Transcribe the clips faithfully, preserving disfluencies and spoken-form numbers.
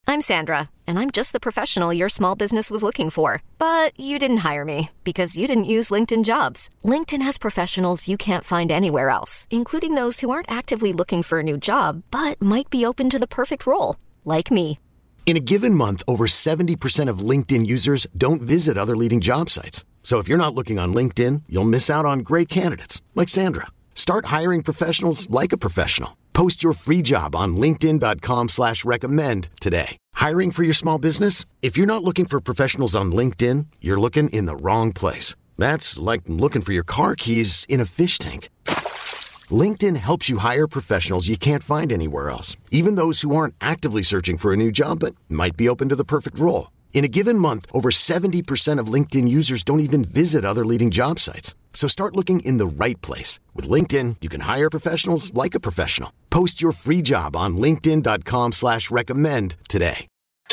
I'm Sandra, and I'm just the professional your small business was looking for. But you didn't hire me because you didn't use LinkedIn Jobs. LinkedIn has professionals you can't find anywhere else, including those who aren't actively looking for a new job, but might be open to the perfect role, like me. In a given month, over seventy percent of LinkedIn users don't visit other leading job sites. So if you're not looking on LinkedIn, you'll miss out on great candidates like Sandra. Start hiring professionals like a professional. Post your free job on linkedin.com slash recommend today. Hiring for your small business? If you're not looking for professionals on LinkedIn, you're looking in the wrong place. That's like looking for your car keys in a fish tank. LinkedIn helps you hire professionals you can't find anywhere else, even those who aren't actively searching for a new job but might be open to the perfect role. In a given month, over seventy percent of LinkedIn users don't even visit other leading job sites. So start looking in the right place. With LinkedIn, you can hire professionals like a professional. Post your free job on linkedin.com slash recommend today.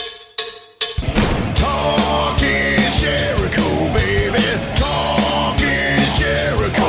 Talk is Jericho, baby. Talk is Jericho.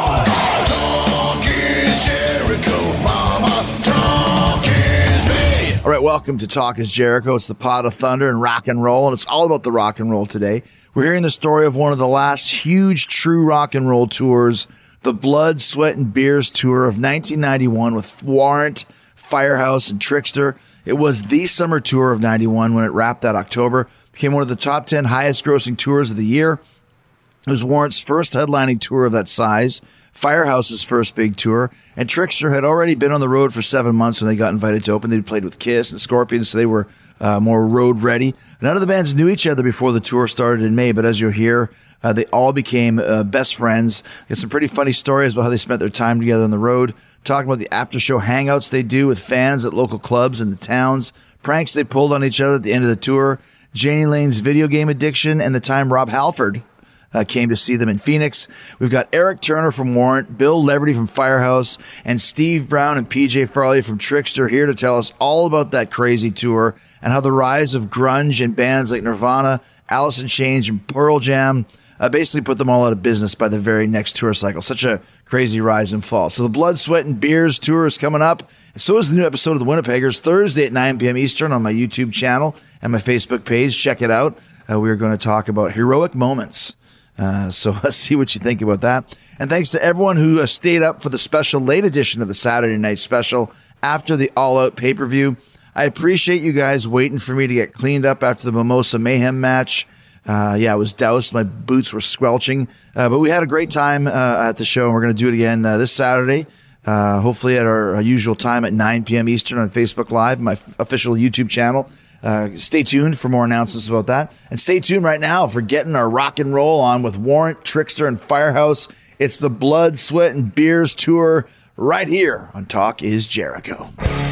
Talk is Jericho, mama. Talk is me. All right, welcome to Talk is Jericho. It's the pot of thunder and rock and roll, and it's all about the rock and roll today. We're hearing the story of one of the last huge true rock and roll tours, the Blood, Sweat, and Beers tour of nineteen ninety-one with Warrant, Firehouse, and Trixter. It was the summer tour of ninety-one when it wrapped that October. Became one of the top ten highest grossing tours of the year. It was Warrant's first headlining tour of that size, Firehouse's first big tour, and Trixter had already been on the road for seven months when they got invited to open. They'd played with Kiss and Scorpions, so they were uh, more road ready. None of the bands knew each other before the tour started in May, but as you'll hear, uh, they all became uh, best friends. Got some pretty funny stories about how they spent their time together on the road, talking about the after-show hangouts they do with fans at local clubs in the towns, pranks they pulled on each other at the end of the tour, Janie Lane's video game addiction, and the time Rob Halford Uh, came to see them in Phoenix. We've got Eric Turner from Warrant, Bill Leverty from Firehouse, and Steve Brown and P J Farley from Trixter here to tell us all about that crazy tour and how the rise of grunge and bands like Nirvana, Alice in Chains, and Pearl Jam uh, basically put them all out of business by the very next tour cycle. Such a crazy rise and fall. So the Blood, Sweat, and Beers tour is coming up. And so is the new episode of The Winnipeggers Thursday at nine p.m. Eastern on my YouTube channel and my Facebook page. Check it out. Uh, we're going to talk about heroic moments. Uh, so let's see what you think about that. And thanks to everyone who uh, stayed up for the special late edition of the Saturday night special after the All Out pay-per-view. I appreciate you guys waiting for me to get cleaned up after the Mimosa Mayhem match. Uh, yeah, I was doused. My boots were squelching. Uh, but we had a great time uh, at the show, and we're going to do it again uh, this Saturday. Uh, hopefully at our, our usual time at nine p.m. Eastern on Facebook Live, my f- official YouTube channel. Uh, stay tuned for more announcements about that. And stay tuned right now for getting our rock and roll on with Warrant, Trixter, and Firehouse. It's the Blood, Sweat, and Beers tour right here on Talk is Jericho.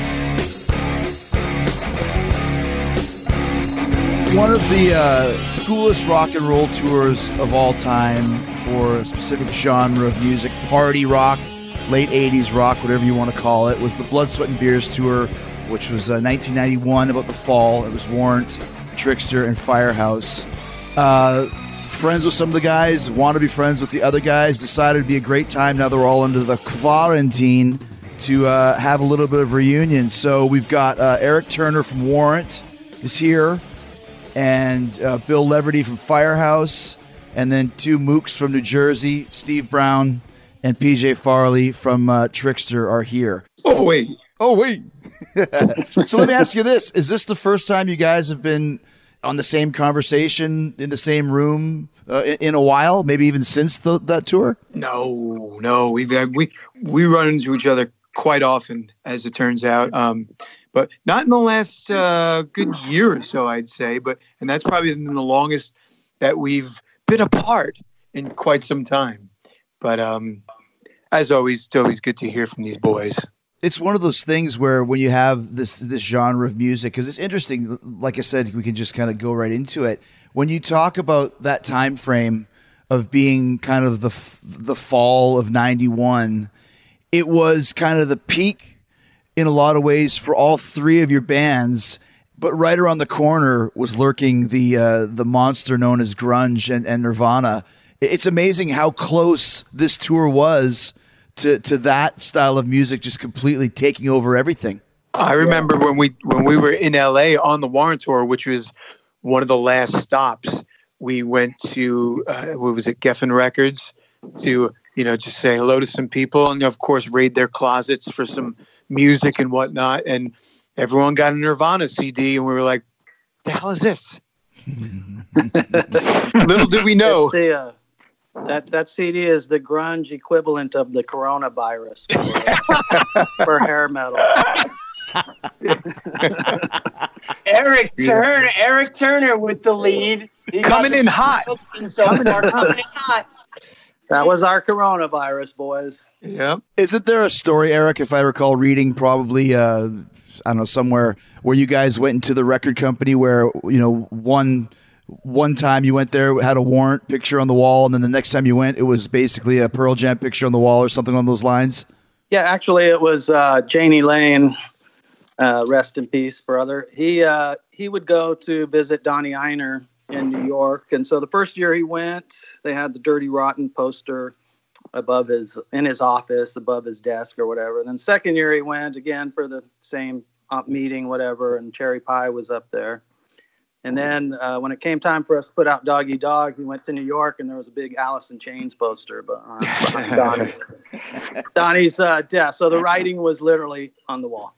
One of the uh, coolest rock and roll tours of all time for a specific genre of music, party rock, late eighties rock, whatever you want to call it, was the Blood, Sweat, and Beers tour, which was uh, nineteen ninety-one, about the fall. It was Warrant, Trixter, and Firehouse. Uh, friends with some of the guys, want to be friends with the other guys, decided it'd be a great time now that we're all under the quarantine to uh, have a little bit of reunion. So we've got uh, Eric Turner from Warrant is here, and uh, Bill Leverty from Firehouse, and then two mooks from New Jersey, Steve Brown and P J Farley from uh, Trixter are here. Oh, wait. Oh, wait. So let me ask you this. Is this the first time you guys have been on the same conversation in the same room uh, in, in a while, maybe even since the, that tour? No, no. We we we run into each other quite often, as it turns out, um, but not in the last uh, good year or so, I'd say. But and that's probably been the longest that we've been apart in quite some time. But um, as always, it's always good to hear from these boys. It's one of those things where when you have this this genre of music, because it's interesting, like I said, we can just kind of go right into it. When you talk about that time frame of being kind of the the fall of ninety-one, it was kind of the peak in a lot of ways for all three of your bands. But right around the corner was lurking the uh, the monster known as grunge and, and Nirvana. It's amazing how close this tour was to to that style of music just completely taking over everything. I remember when we when we were in L A on the Warrant tour, which was one of the last stops. We went to uh, what was it, Geffen Records, to you know just say hello to some people, and of course raid their closets for some music and whatnot. And everyone got a Nirvana C D, and we were like, "The hell is this?" Little did we know. It's the, uh, that that C D is the grunge equivalent of the coronavirus for, for hair metal. Eric Turner, Eric Turner with the lead. He Coming in hot. So coming in hot. That was our coronavirus, boys. Yeah. Isn't there a story, Eric, if I recall reading probably, uh, I don't know, somewhere where you guys went into the record company where, you know, one one time you went there, had a Warrant picture on the wall, and then the next time you went, it was basically a Pearl Jam picture on the wall or something on those lines? Yeah, actually, it was uh, Janie Lane. Uh, rest in peace, brother. He uh, he would go to visit Donnie Einer in New York, and so the first year he went, they had the Dirty Rotten poster above his in his office, above his desk or whatever. And then second year he went again for the same uh, meeting, whatever, and Cherry Pie was up there. And then uh, when it came time for us to put out Doggy Dog, we went to New York, and there was a big Alice in Chains poster behind, behind Donnie. Donnie's uh, death. So the writing was literally on the wall.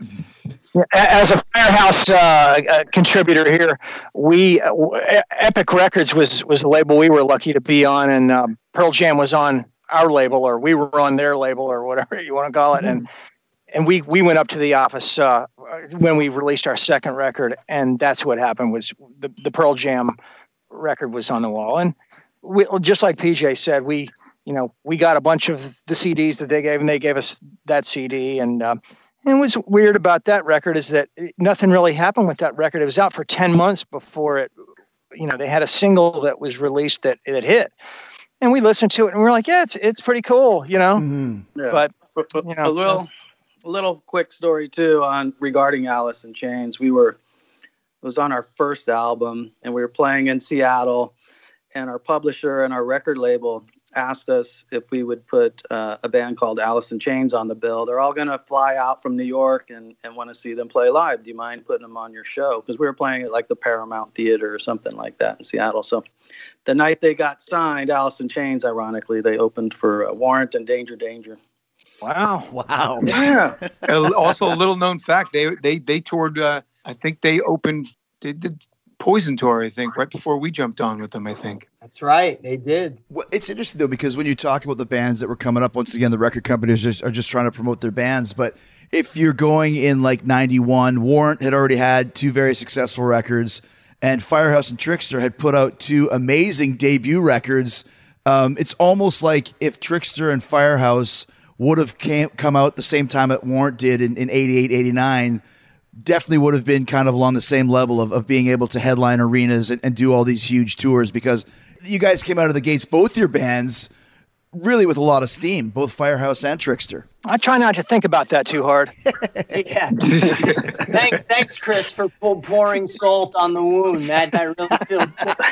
As a Firehouse uh, uh, contributor here, we uh, Epic Records was was the label we were lucky to be on, and um, Pearl Jam was on our label, or we were on their label, or whatever you want to call it. And and we we went up to the office uh, when we released our second record, and that's what happened. Was the the Pearl Jam record was on the wall, and we, just like P J said, we you know we got a bunch of the C Ds that they gave, and they gave us that C D, and. Uh, And what's weird about that record is that nothing really happened with that record. It was out for ten months before it, you know, they had a single that was released that that hit. And we listened to it and we we're like, yeah, it's it's pretty cool, you know. Mm-hmm. Yeah. But, you know. A little, a little quick story, too, on regarding Alice in Chains. We were, it was on our first album, and we were playing in Seattle, and our publisher and our record label asked us if we would put uh, a band called Alice in Chains on the bill. They're all going to fly out from New York and, and want to see them play live. Do you mind putting them on your show? Because we were playing at like the Paramount Theater or something like that in Seattle. So the night they got signed, Alice in Chains, ironically, they opened for uh, Warrant and Danger Danger. Wow. Wow. Yeah. Also, a little known fact, they they they toured, uh, I think they opened, they did Poison tour, I think, right before we jumped on with them, I think. That's right. They did. Well, it's interesting, though, because when you talk about the bands that were coming up, once again, the record companies just, are just trying to promote their bands. But if you're going in like ninety-one, Warrant had already had two very successful records, and Firehouse and Trixter had put out two amazing debut records. Um, it's almost like if Trixter and Firehouse would have came, come out the same time that Warrant did in, in eighty-eight, eighty-nine, definitely would have been kind of along the same level of, of being able to headline arenas and, and do all these huge tours, because you guys came out of the gates, both your bands, really with a lot of steam, both Firehouse and Trixter. I try not to think about that too hard. Yeah. thanks, thanks, Chris, for pouring salt on the wound. That I really feel.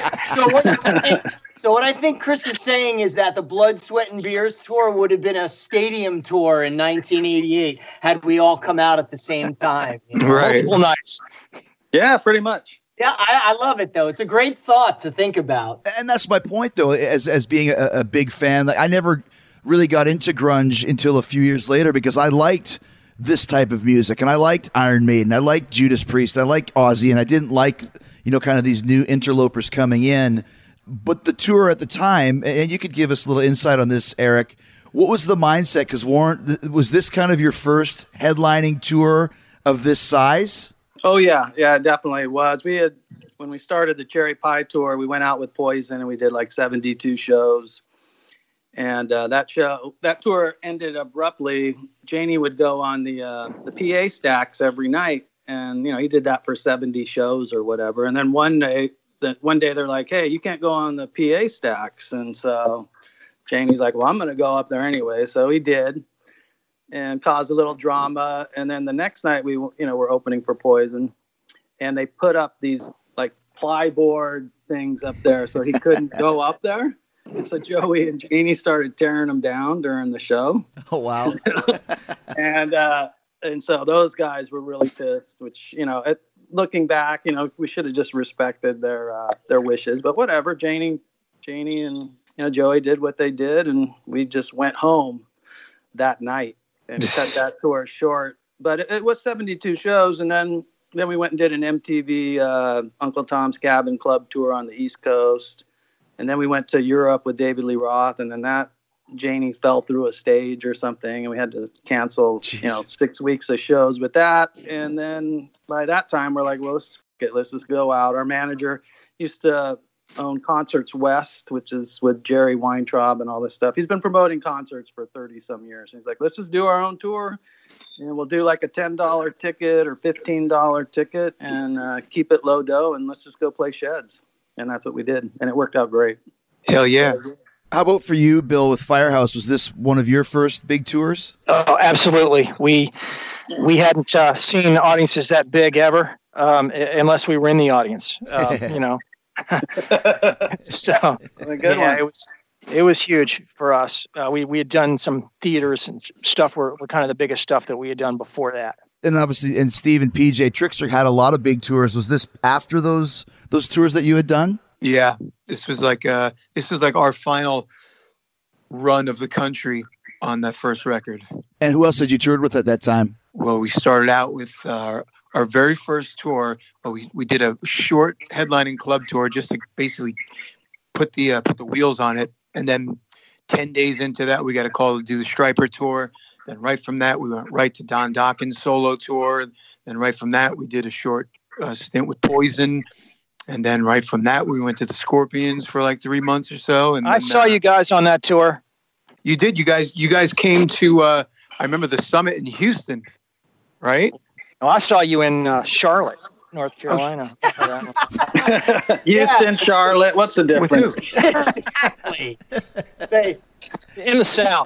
So what, I think, so what I think Chris is saying is that the Blood, Sweat, and Beers tour would have been a stadium tour in nineteen eighty-eight had we all come out at the same time. You know? Right. Multiple nights. Yeah, pretty much. Yeah, I, I love it, though. It's a great thought to think about. And that's my point, though, as as being a, a big fan. Like, I never really got into grunge until a few years later, because I liked this type of music, and I liked Iron Maiden, I liked Judas Priest, I liked Ozzy, and I didn't like, you know, kind of these new interlopers coming in. But the tour at the time, and you could give us a little insight on this, Eric, what was the mindset? Because Warrant, was this kind of your first headlining tour of this size? Oh, yeah. Yeah, it definitely was. We had, when we started the Cherry Pie tour, we went out with Poison and we did like seventy-two shows. And uh, that show, that tour ended abruptly. Janie would go on the uh, the P A stacks every night, and you know he did that for seventy shows or whatever. And then one day, that one day they're like, "Hey, you can't go on the P A stacks." And so Janie's like, "Well, I'm going to go up there anyway." So he did, and caused a little drama. And then the next night, we you know were opening for Poison, and they put up these like plyboard things up there, so he couldn't go up there. And so Joey and Janie started tearing them down during the show. Oh, wow. and uh, and so those guys were really pissed, which, you know, it, looking back, you know, we should have just respected their uh, their wishes, but whatever. Janie, Janie and, you know, Joey did what they did, and we just went home that night and cut that tour short. But it, it was seventy-two shows, and then then we went and did an M T V uh, Uncle Tom's Cabin Club tour on the East Coast, and then we went to Europe with David Lee Roth, and then that Janie fell through a stage or something, and we had to cancel, Jeez. you know, six weeks of shows with that. And then by that time, we're like, well, let's get, let's just go out. Our manager used to own Concerts West, which is with Jerry Weintraub and all this stuff. He's been promoting concerts for thirty some years. And he's like, let's just do our own tour, and we'll do like a ten dollar ticket or fifteen dollar ticket and uh, keep it low dough, and let's just go play sheds. And that's what we did. And it worked out great. Hell yeah. How about for you, Bill, with Firehouse? Was this one of your first big tours? Oh, absolutely. We we hadn't uh, seen audiences that big ever, um, unless we were in the audience. Uh, you know, so a good yeah, one. it was it was huge for us. Uh, we we had done some theaters and stuff. Were, were kind of the biggest stuff that we had done before that. And obviously, and Steve and P J Trickster had a lot of big tours. Was this after those those tours that you had done? Yeah, this was like uh, this was like our final run of the country on that first record. And who else had you toured with at that time? Well, we started out with uh, our very first tour. Well, we we did a short headlining club tour just to basically put the uh, put the wheels on it. And then ten days into that, we got a call to do the Stryper tour. Then right from that, we went right to Don Dokken's solo tour. Then right from that, we did a short uh, stint with Poison. And then right from that, we went to the Scorpions for like three months or so. And I then, saw uh, you guys on that tour. You did. You guys. You guys came to. Uh, I remember the Summit in Houston, right? No, I saw you in uh, Charlotte, North Carolina. Houston, yeah. Charlotte. What's the difference? Exactly. They, in the South.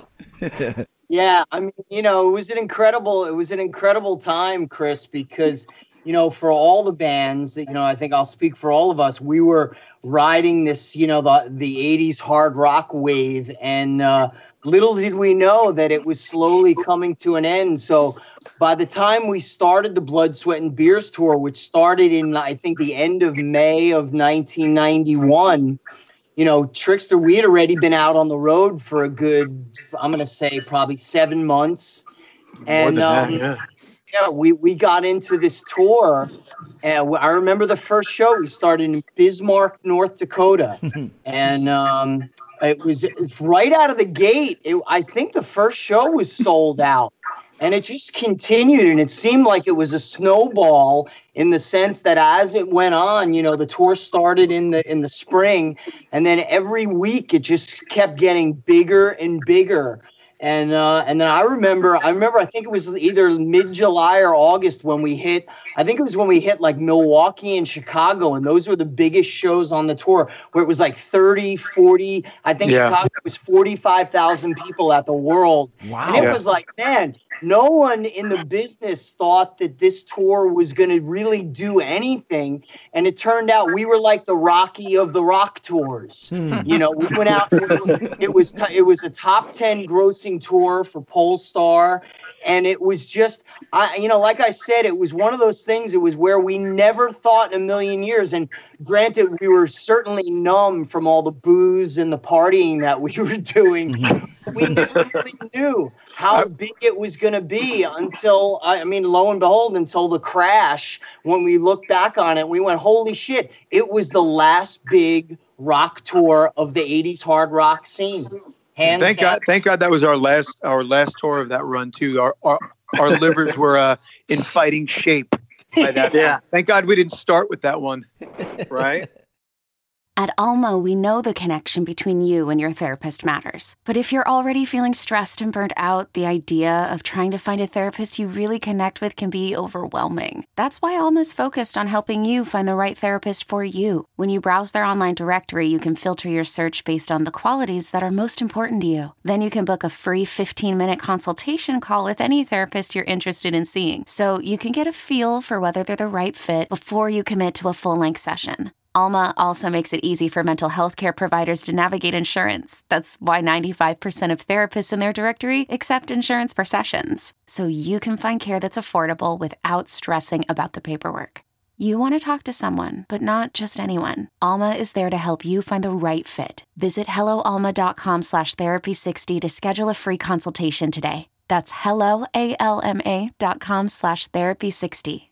Yeah, I mean, you know, it was an incredible. It was an incredible time, Chris, because, you know, for all the bands, you know, I think I'll speak for all of us. We were riding this, you know, the the eighties hard rock wave, and uh, little did we know that it was slowly coming to an end. So by the time we started the Blood, Sweat, and Beers tour, which started in, I think, the end of May of nineteen ninety-one, you know, Trickster, we had already been out on the road for a good, I'm going to say probably seven months. And, um, that, yeah. Yeah, we, we got into this tour, and I remember the first show we started in Bismarck, North Dakota, and um, it was right out of the gate. It, I think the first show was sold out, and it just continued, and it seemed like it was a snowball in the sense that as it went on, you know, the tour started in the in the spring, and then every week it just kept getting bigger and bigger. And uh, and then I remember, I remember, I think it was either mid-July or August when we hit, I think it was when we hit like Milwaukee and Chicago. And those were the biggest shows on the tour where it was like thirty, forty, I think yeah. Chicago was forty-five thousand people at the World. Wow. And it yeah. was like, man, no one in the business thought that this tour was going to really do anything. And it turned out we were like the Rocky of the rock tours. Hmm. You know, we went out, it was, t- it was a top ten grossing tour for Polestar. And it was just, I, you know, like I said, it was one of those things. It was where we never thought in a million years. And granted, we were certainly numb from all the booze and the partying that we were doing. We never really knew how big it was going to be until, I mean, lo and behold, until the crash. When we looked back on it, we went, holy shit, it was the last big rock tour of the eighties hard rock scene. Hands thank down. God! Thank God that was our last our last tour of that run too. Our our, our livers were uh, in fighting shape by that. Yeah. Thank God we didn't start with that one. Right. At Almo, we know the connection between you and your therapist matters. But if you're already feeling stressed and burnt out, the idea of trying to find a therapist you really connect with can be overwhelming. That's why Almo's focused on helping you find the right therapist for you. When you browse their online directory, you can filter your search based on the qualities that are most important to you. Then you can book a free fifteen-minute consultation call with any therapist you're interested in seeing, so you can get a feel for whether they're the right fit before you commit to a full-length session. Alma also makes it easy for mental health care providers to navigate insurance. That's why ninety-five percent of therapists in their directory accept insurance per sessions, so you can find care that's affordable without stressing about the paperwork. You want to talk to someone, but not just anyone. Alma is there to help you find the right fit. Visit helloalma.com slash therapy sixty to schedule a free consultation today. That's hello, A L M A dot com slash therapy sixty.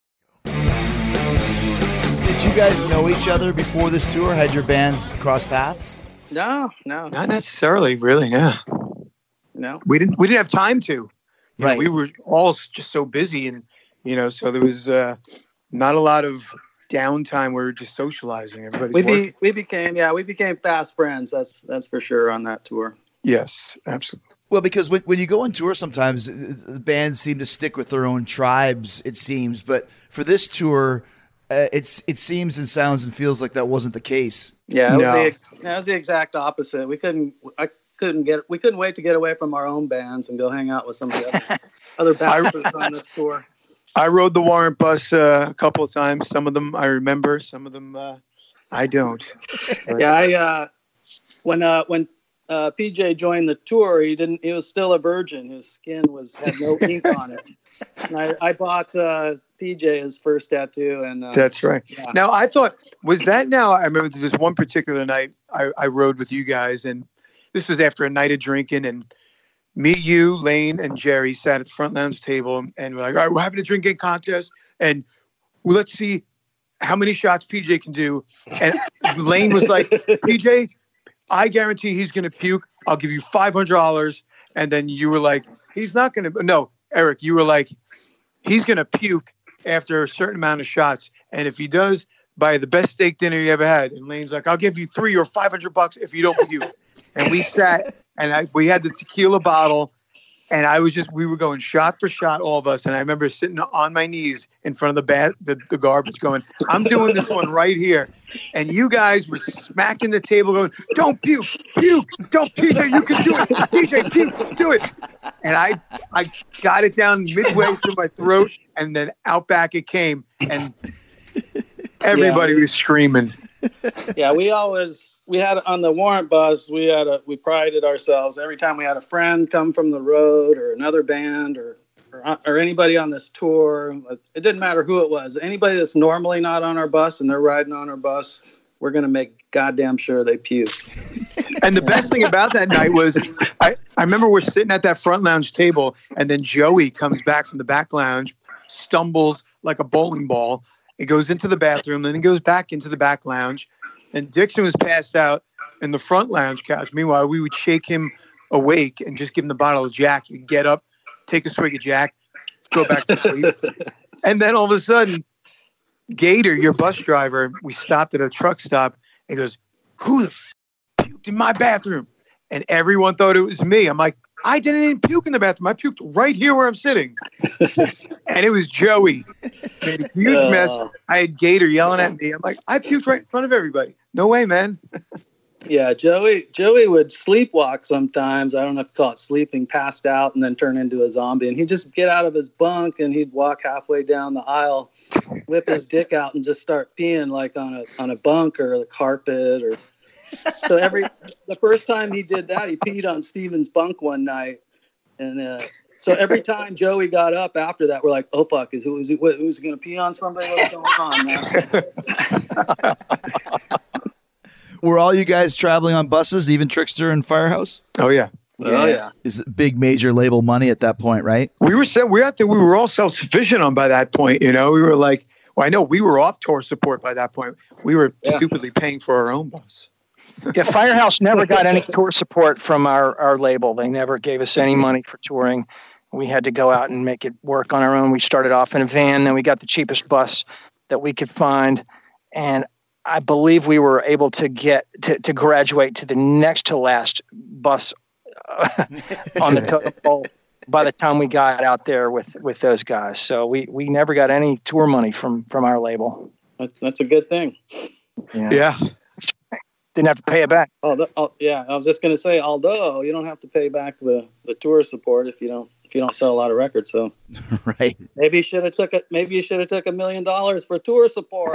Did you guys know each other before this tour? Had your bands crossed paths? No, no, Not necessarily, really. No, no. we didn't. We didn't have time to. You know, Right. we were all s- just so busy, and you know, so there was uh, not a lot of downtime. We were just socializing. Everybody. We be, we became yeah we became fast friends. That's that's for sure on that tour. Yes, absolutely. Well, because when, when you go on tour, sometimes uh, the bands seem to stick with their own tribes, it seems. But for this tour, uh, it's it seems and sounds and feels like that wasn't the case. Yeah, it was, No. the, ex- that was the exact opposite. We couldn't I couldn't get we couldn't wait to get away from our own bands and go hang out with some of the other, other bastards on this tour. I rode the Warrant bus uh, a couple of times. Some of them I remember. Some of them uh, I don't. Yeah, I uh, when uh, when uh, P J joined the tour, he didn't. He was still a virgin. His skin was had no ink on it. And I, I bought uh, P J his first tattoo, and uh, That's right. yeah. Now I thought was that now I remember this one particular night I, I rode with you guys, and this was after a night of drinking, and me, you, Lane, and Jerry sat at the front lounge table, and we're like, all right, we're having a drinking contest, and well, let's see how many shots P J can do. And Lane was like, P J, I guarantee he's going to puke. I'll give you five hundred dollars. And then you were like, he's not going to. No, Eric, you were like, he's going to puke after a certain amount of shots. And if he does, buy the best steak dinner you ever had. And Lane's like, I'll give you three or five hundred bucks if you don't puke. And we sat and I, we had the tequila bottle. And I was just, we were going shot for shot, all of us. And I remember sitting on my knees in front of the bat, the, the garbage going, I'm doing this one right here. And you guys were smacking the table going, don't puke, puke, don't, P J, you can do it. P J, puke, do it. And I, I got it down midway through my throat, and then out back it came. And everybody Yeah. was screaming. Yeah, we always we had on the Warrant bus. We had a we prided ourselves every time we had a friend come from the road or another band or or, or anybody on this tour. It didn't matter who it was. Anybody that's normally not on our bus and they're riding on our bus, we're gonna make goddamn sure they puke. And the best thing about that night was I, I remember we're sitting at that front lounge table, and then Joey comes back from the back lounge, stumbles like a bowling ball. It goes into the bathroom, then he goes back into the back lounge. And Dixon was passed out in the front lounge couch. Meanwhile, we would shake him awake and just give him the bottle of Jack. He'd get up, take a swig of Jack, go back to sleep. And then all of a sudden, Gator, your bus driver, we stopped at a truck stop. He goes, who the f- puked in my bathroom? And everyone thought it was me. I'm like, I didn't even puke in the bathroom. I puked right here where I'm sitting. And it was Joey. Made a huge Uh. mess. I had Gator yelling at me. I'm like, I puked right in front of everybody. No way, man. Yeah, Joey Joey would sleepwalk sometimes. I don't know if you call it sleeping, passed out, and then turn into a zombie. And he'd just get out of his bunk and he'd walk halfway down the aisle, whip his dick out, and just start peeing like on a on a bunk or the carpet. Or so every the first time he did that, he peed on Steven's bunk one night, and uh, so every time Joey got up after that, we're like, oh fuck, is who is he? What, who's he gonna pee on somebody? What's going on, man? Were all you guys traveling on buses, even Trickster and Firehouse? Oh, yeah. Oh yeah. Is it big major label money at that point, right? We were set, we out there, we were all self-sufficient on by that point. You know, we were like, well, I know we were off tour support by that point. We were Yeah. stupidly paying for our own bus. Yeah, Firehouse never got any tour support from our, our label. They never gave us any money for touring. We had to go out and make it work on our own. We started off in a van, then we got the cheapest bus that we could find. And I believe we were able to get to, to graduate to the next to last bus uh, on the totem pole by the time we got out there with, with those guys. So we, we never got any tour money from, from our label. That, that's a good thing. Yeah. Yeah. Didn't have to pay it back. Oh, the, oh, yeah. I was just gonna say, although you don't have to pay back the, the tour support if you don't if you don't sell a lot of records. So Right. maybe you should have took it. Maybe you should have took a million dollars for tour support.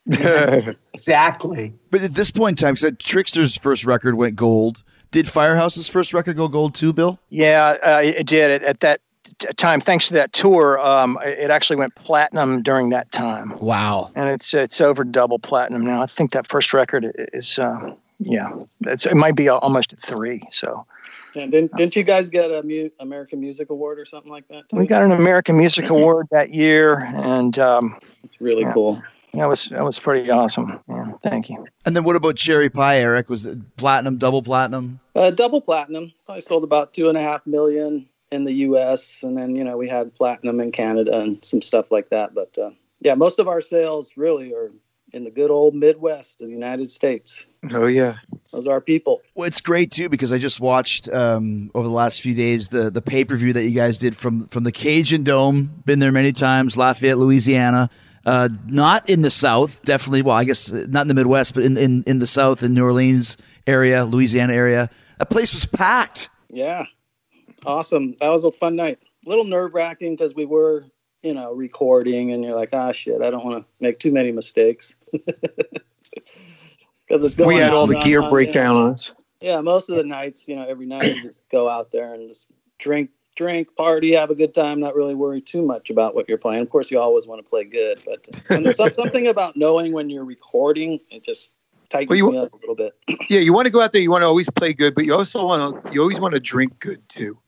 Exactly. But at this point in time, because Trickster's first record went gold. Did Firehouse's first record go gold too, Bill? Yeah, uh, it did. At, at that t- time, thanks to that tour, um, it actually went platinum during that time. Wow. And it's it's over double platinum now. I think that first record is, uh, yeah, it's, it might be almost at three. So. And didn't, didn't you guys get a mu- American Music Award or something like that too? We got an American Music Award that year, and um, it's really yeah. cool. That was that was pretty awesome. Yeah, thank you. And then what about Cherry Pie, Eric? Was it platinum, double platinum? Uh, double platinum. I sold about two and a half million in the U S, and then you know we had platinum in Canada and some stuff like that. But uh, yeah, most of our sales really are in the good old Midwest of the United States. Oh yeah, those are our people. Well, it's great too because I just watched um, over the last few days the the pay per view that you guys did from from the Cajun Dome. Been there many times, Lafayette, Louisiana. Uh, not in the South, definitely. Well, I guess not in the Midwest, but in, in, in the South, in New Orleans area, Louisiana area. That place was packed. Yeah. Awesome. That was a fun night. A little nerve wracking because we were, you know, recording and you're like, ah, shit, I don't want to make too many mistakes. Because it's going We had on, all the on, gear on, breakdown yeah. on us. Yeah. Most of the nights, you know, every night you just go out there and just drink. drink, party, have a good time, not really worry too much about what you're playing. Of course, you always want to play good, but and there's something about knowing when you're recording, it just tightens well, you, me up a little bit. Yeah, you want to go out there, you want to always play good, but you also want to, you always want to drink good too.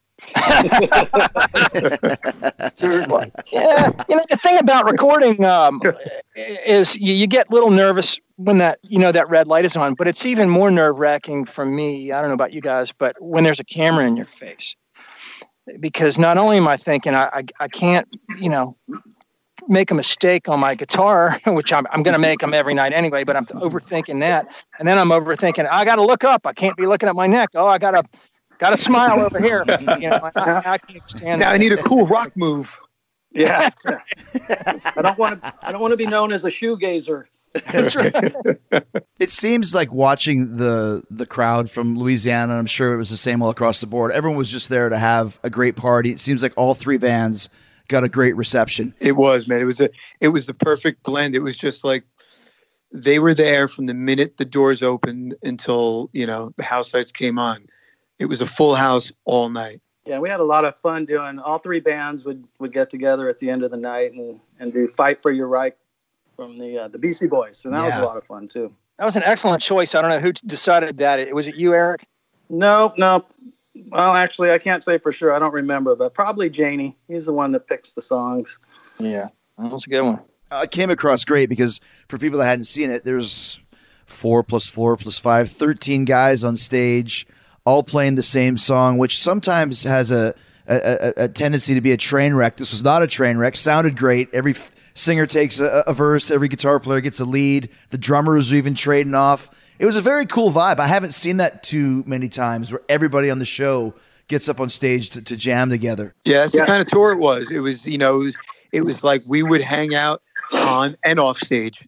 Yeah, you know the thing about recording um, is you, you get a little nervous when that you know that red light is on, but it's even more nerve wracking for me. I don't know about you guys, but when there's a camera in your face. Because not only am I thinking I, I, I can't, you know, make a mistake on my guitar, which I'm, I'm going to make them every night anyway, but I'm overthinking that. And then I'm overthinking, I got to look up. I can't be looking at my neck. Oh, I got to got to smile over here. You know, I, I can't stand now that. I need a cool rock move. Yeah. I don't want to I don't want to be known as a shoegazer. That's right. It seems like watching the the crowd from Louisiana, I'm sure it was the same all across the board. Everyone was just there to have a great party. It seems like all three bands got a great reception. It was, man. It was a it was the perfect blend. It was just like they were there from the minute the doors opened until, you know, the house lights came on. It was a full house all night. Yeah, we had a lot of fun doing. All three bands would, would get together at the end of the night and, and do Fight for Your Right from the uh, the Beastie Boys. And that Yeah. was a lot of fun, too. That was an excellent choice. I don't know who decided that. Was it you, Eric? No, no. Well, actually, I can't say for sure. I don't remember, but probably Janie. He's the one that picks the songs. Yeah, that was a good one. Uh, it came across great because for people that hadn't seen it, there's four plus four plus five, thirteen guys on stage, all playing the same song, which sometimes has a, a, a tendency to be a train wreck. This was not a train wreck. Sounded great. Every f- singer takes a, a verse. Every guitar player gets a lead. The drummers are even trading off. It was a very cool vibe. I haven't seen that too many times where everybody on the show gets up on stage to, to jam together. Yeah, that's Yeah. the kind of tour it was. It was, you know, it was, it was like we would hang out on and off stage.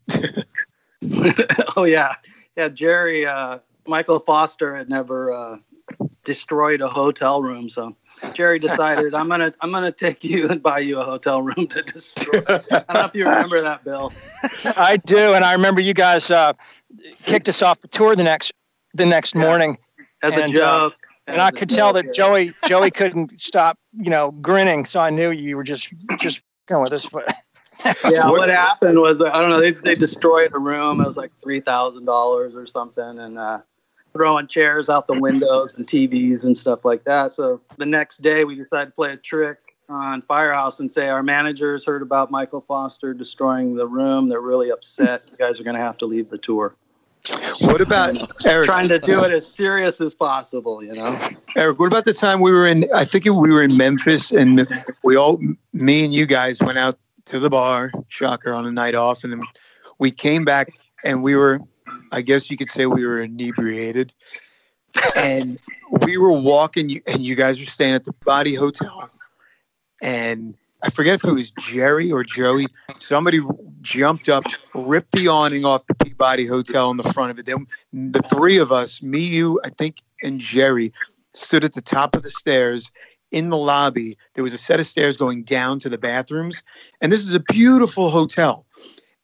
Oh, yeah. Yeah, Jerry, uh, Michael Foster had never uh, destroyed a hotel room, so Jerry decided, I'm gonna I'm gonna take you and buy you a hotel room to destroy. I don't know if you remember that, Bill. I do, and I remember you guys uh, kicked us off the tour the next the next Yeah. morning, As And, a joke. and As I a could tell joke, that Joey Joey couldn't stop, you know, grinning. So I knew you were just just going with us. But Yeah, what happened was, I don't know, they they destroyed a room. It was like three thousand dollars or something, and uh, throwing chairs out the windows and T Vs and stuff like that. So the next day we decided to play a trick on Firehouse and say our managers heard about Michael Foster destroying the room. They're really upset. You guys are going to have to leave the tour. What about Eric? Trying to do it as serious as possible, you know? Eric, what about the time we were in, I think we were in Memphis and we all, me and you guys went out to the bar, shocker, on a night off. And then we came back and we were, I guess you could say we were inebriated. And we were walking and you guys were staying at the Body Hotel. And I forget if it was Jerry or Joey. Somebody jumped up, ripped the awning off the Peabody Hotel in the front of it. Then the three of us, me, you, I think, and Jerry, stood at the top of the stairs in the lobby. There was a set of stairs going down to the bathrooms. And this is a beautiful hotel.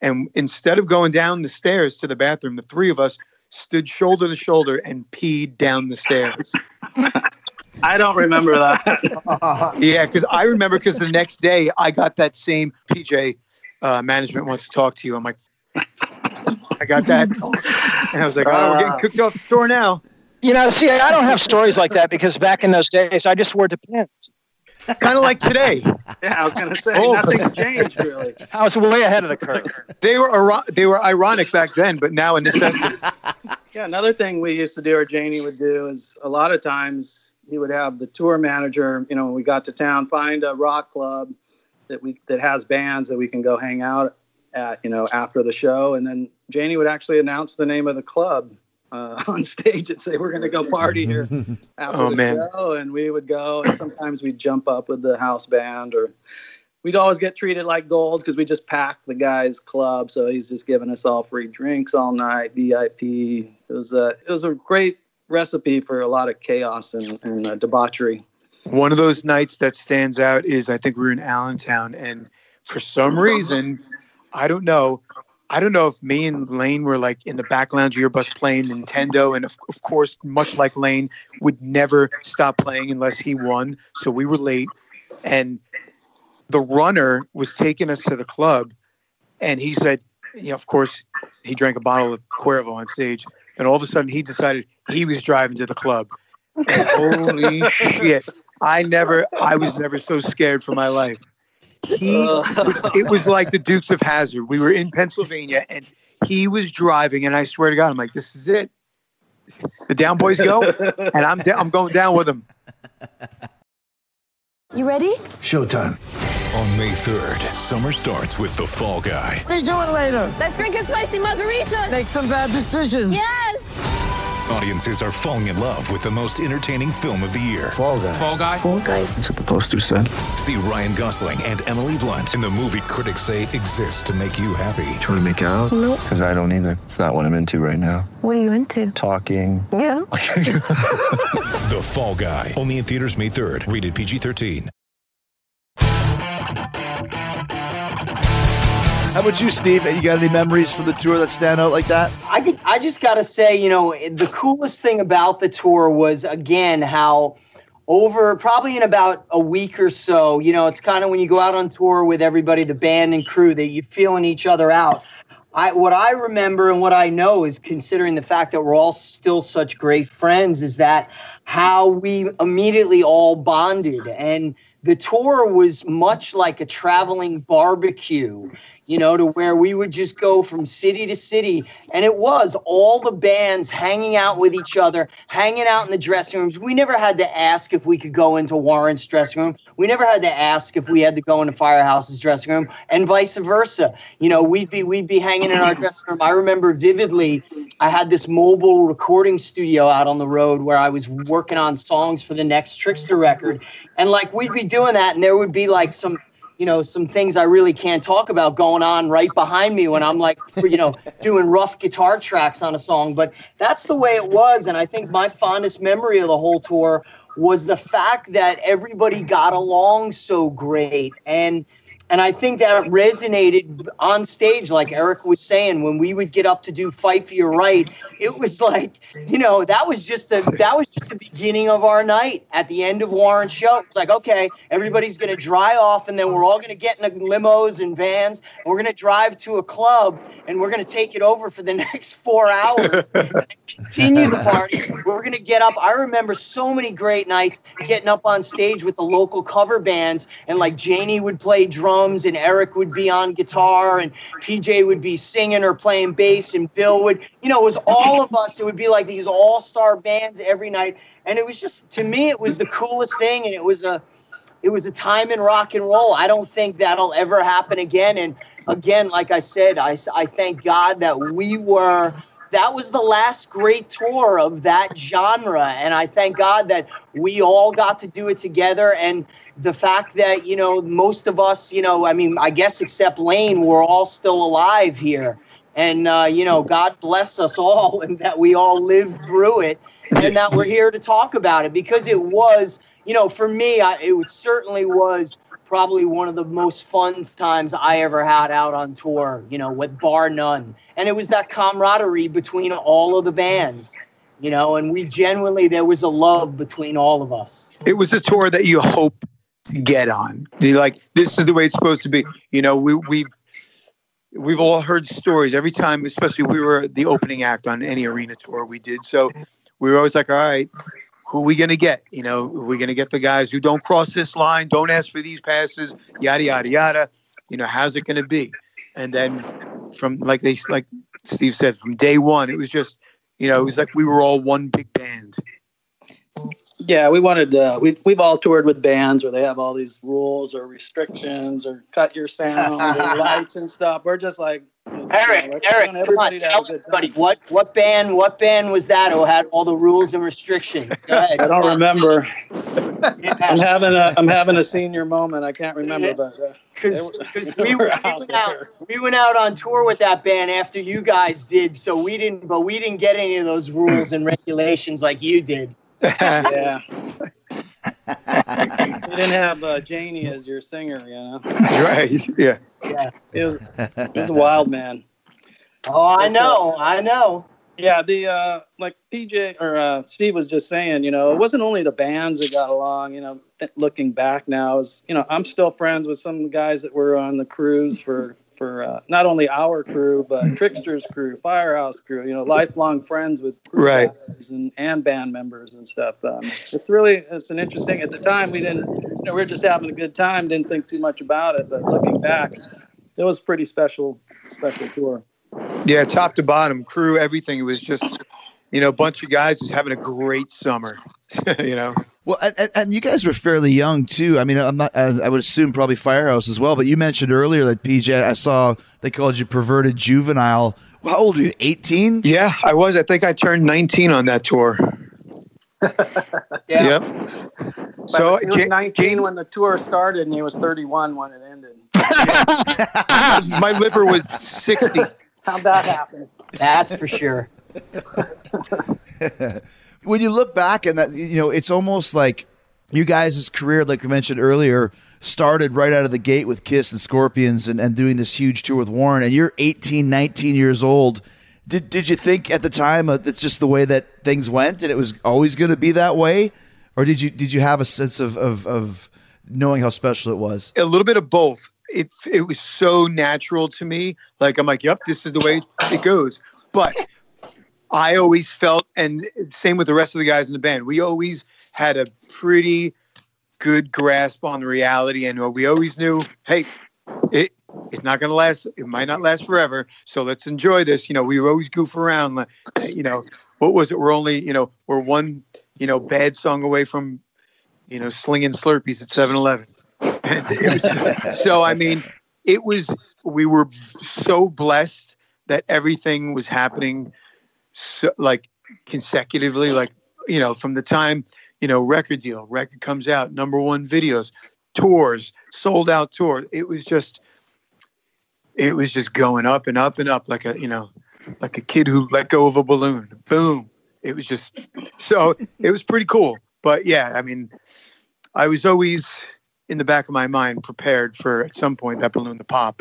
And instead of going down the stairs to the bathroom, the three of us stood shoulder to shoulder and peed down the stairs. I don't remember that. Yeah, because I remember because the next day I got that same P J uh, management wants to talk to you. I'm like, I got that. And I was like, oh, we're getting cooked off the tour now. You know, see, I don't have stories like that because back in those days, I just wore Depends. Kind of like today. Yeah, I was going to say, Oh. nothing's changed, really. I was way ahead of the curve. They were iro- they were ironic back then, but now a necessity. Yeah, another thing we used to do, or Janie would do, is a lot of times he would have the tour manager, you know, when we got to town, find a rock club that we that has bands that we can go hang out at, you know, after the show. And then Janie would actually announce the name of the club uh, on stage and say, we're going to go party here after Oh, the man. show. And we would go, and sometimes we'd jump up with the house band, or we'd always get treated like gold because we just packed the guy's club. So he's just giving us all free drinks all night, V I P. It was a, it was a great recipe for a lot of chaos and, and uh, debauchery. One of those nights that stands out is I think we were in Allentown, and for some reason, I don't know, I don't know if me and Lane were like in the back lounge of your bus playing Nintendo, and of, of course, much like Lane, would never stop playing unless he won. So we were late, and the runner was taking us to the club, and he said, you know, of course, he drank a bottle of Cuervo on stage, and all of a sudden he decided he was driving to the club. And holy shit. I never, I was never so scared for my life. He was, it was like the Dukes of Hazzard. We were in Pennsylvania and he was driving, and I swear to God, I'm like, this is it. The down boys go, and I'm da- I'm going down with them. You ready? Showtime. On May third, summer starts with The Fall Guy. Let's do it later. Let's drink a spicy margarita. Make some bad decisions. Yes. Audiences are falling in love with the most entertaining film of the year. Fall Guy. Fall Guy? Fall guy. That's what the poster said. See Ryan Gosling and Emily Blunt in the movie critics say exists to make you happy. Trying to make it out? Nope. Because I don't either. It's not what I'm into right now. What are you into? Talking. Yeah. The Fall Guy. Only in theaters May third. Rated P G thirteen. How about you, Steve? You got any memories from the tour that stand out like that? I could, I just got to say, you know, the coolest thing about the tour was, again, how over probably in about a week or so, you know, it's kind of when you go out on tour with everybody, the band and crew, that you're feeling each other out. I, what I remember and what I know is, considering the fact that we're all still such great friends, is that how we immediately all bonded. And the tour was much like a traveling barbecue, you know, to where we would just go from city to city. And it was all the bands hanging out with each other, hanging out in the dressing rooms. We never had to ask if we could go into Warrant's dressing room. We never had to ask if we had to go into Firehouse's dressing room, and vice versa. You know, we'd be we'd be hanging in our dressing room. I remember vividly, I had this mobile recording studio out on the road where I was working on songs for the next Trickster record. And like, we'd be doing that, and there would be like some, you know, some things I really can't talk about going on right behind me when I'm like, you know, doing rough guitar tracks on a song. But that's the way it was. And I think my fondest memory of the whole tour was the fact that everybody got along so great. And And I think that resonated on stage, like Eric was saying, when we would get up to do Fight for Your Right. It was like, you know, that was just the that was just the beginning of our night. At the end of Warren's show, it's like, okay, everybody's going to dry off, and then we're all going to get in limos and vans, and we're going to drive to a club, and we're going to take it over for the next four hours and continue the party. We're going to get up. I remember so many great nights getting up on stage with the local cover bands, and like Janie would play drums, and Eric would be on guitar, and P J would be singing or playing bass, and Bill would, you know, it was all of us. It would be like these all-star bands every night. And it was just, to me, it was the coolest thing. And it was a, it was a time in rock and roll. I don't think that'll ever happen again. And again, like I said, I, I thank God that we were, that was the last great tour of that genre. And I thank God that we all got to do it together. And the fact that, you know, most of us, you know, I mean, I guess except Lane, we're all still alive here. And, uh, you know, God bless us all, and that we all lived through it, and that we're here to talk about it, because it was, you know, for me, I, it certainly was probably one of the most fun times I ever had out on tour, you know, with bar none. And it was that camaraderie between all of the bands, you know, and we genuinely, there was a love between all of us. It was a tour that you hope to get on. You're like, this is the way it's supposed to be. You know, we, we've, we've all heard stories every time, especially we were the opening act on any arena tour we did. So we were always like, all right, who are we going to get? You know, are we going to get the guys who don't cross this line, don't ask for these passes, yada, yada, yada. You know, how's it going to be? And then from, like they, like Steve said, from day one, it was just, you know, it was like we were all one big band. Yeah, we wanted, uh, we've, we've all toured with bands where they have all these rules or restrictions or cut your sound or lights and stuff. We're just like, Eric, you know, Eric, come on, tell everybody, what, what band, what band was that who had all the rules and restrictions? Go ahead, I don't remember. I'm having a, I'm having a senior moment. I can't remember, but uh, because we, we went out, we went out on tour with that band after you guys did, so we didn't, but we didn't get any of those rules and regulations like you did. Yeah. You didn't have uh, Janie as your singer, you know. Right. Yeah. Yeah. It was, it was a wild man. Oh, I know. I know. Yeah. The uh, like P J or uh, Steve was just saying, you know, it wasn't only the bands that got along. You know, th- looking back now, is you know, I'm still friends with some of the guys that were on the crews for. for uh, not only our crew, but Trickster's crew, Firehouse crew, you know, lifelong friends with crew right. guys and, and band members and stuff. Um, it's really, it's an interesting, at the time we didn't, you know, we were just having a good time, didn't think too much about it, but looking back, it was a pretty special, special tour. Yeah, top to bottom, crew, everything. It was just, you know, a bunch of guys just having a great summer, you know. Well, and, and you guys were fairly young too. I mean, I'm not. I would assume probably Firehouse as well. But you mentioned earlier that P J, I saw they called you perverted juvenile. How old are you? eighteen? Yeah, I was. I think I turned nineteen on that tour. Yeah. Yep. So he was J- nineteen J- when the tour started, and he was thirty-one when it ended. My liver was sixty. How'd that happen? That's for sure. When you look back and that, you know, it's almost like you guys' career, like we mentioned earlier, started right out of the gate with Kiss and Scorpions and, and doing this huge tour with Warren, and you're eighteen, nineteen years old. Did did you think at the time uh, that's just the way that things went and it was always going to be that way? Or did you did you have a sense of, of, of knowing how special it was? A little bit of both. It it was so natural to me. Like, I'm like, yep, this is the way it goes. But I always felt, and same with the rest of the guys in the band, we always had a pretty good grasp on the reality, and we always knew, hey, it it's not going to last. It might not last forever. So let's enjoy this. You know, we always goof around. Like, you know, what was it? We're only, you know, we're one, you know, bad song away from, you know, slinging Slurpees at seven eleven. So, I mean, it was, we were so blessed that everything was happening so, like consecutively, like, you know, from the time, you know, record deal, record comes out, number one videos, tours, sold out tour. It was just, it was just going up and up and up like a, you know, like a kid who let go of a balloon. Boom. It was just, so it was pretty cool. But yeah, I mean, I was always in the back of my mind prepared for at some point that balloon to pop.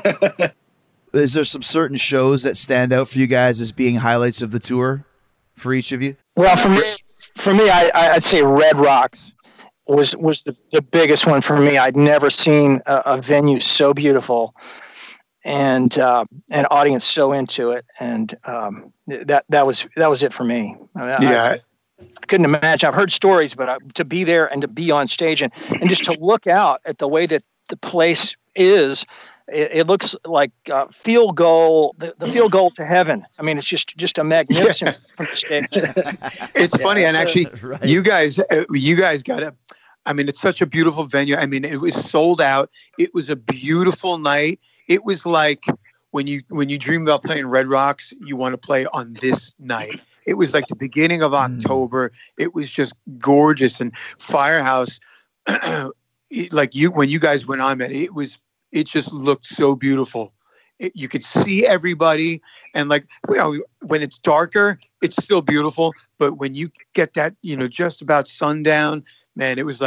Is there some certain shows that stand out for you guys as being highlights of the tour for each of you? Well, for me, for me, I, I'd say Red Rocks was was the, the biggest one for me. I'd never seen a, a venue so beautiful and uh, an audience so into it, and um, that that was that was it for me. I mean, yeah. I, I couldn't imagine. I've heard stories, but I, to be there and to be on stage and, and just to look out at the way that the place is. It, it looks like uh, field goal, the, the field goal to heaven. I mean, it's just just a magnificent from the stage. It's Yeah. funny, and actually, Right. you guys, uh, you guys got a. I mean, it's such a beautiful venue. I mean, it was sold out. It was a beautiful night. It was like when you when you dream about playing Red Rocks, you want to play on this night. It was like the beginning of October. It was just gorgeous. And Firehouse, it, like you when you guys went on, man, it was. It just looked so beautiful. It, you could see everybody. And like, you know, when it's darker, it's still beautiful. But when you get that, you know, just about sundown, man, it was like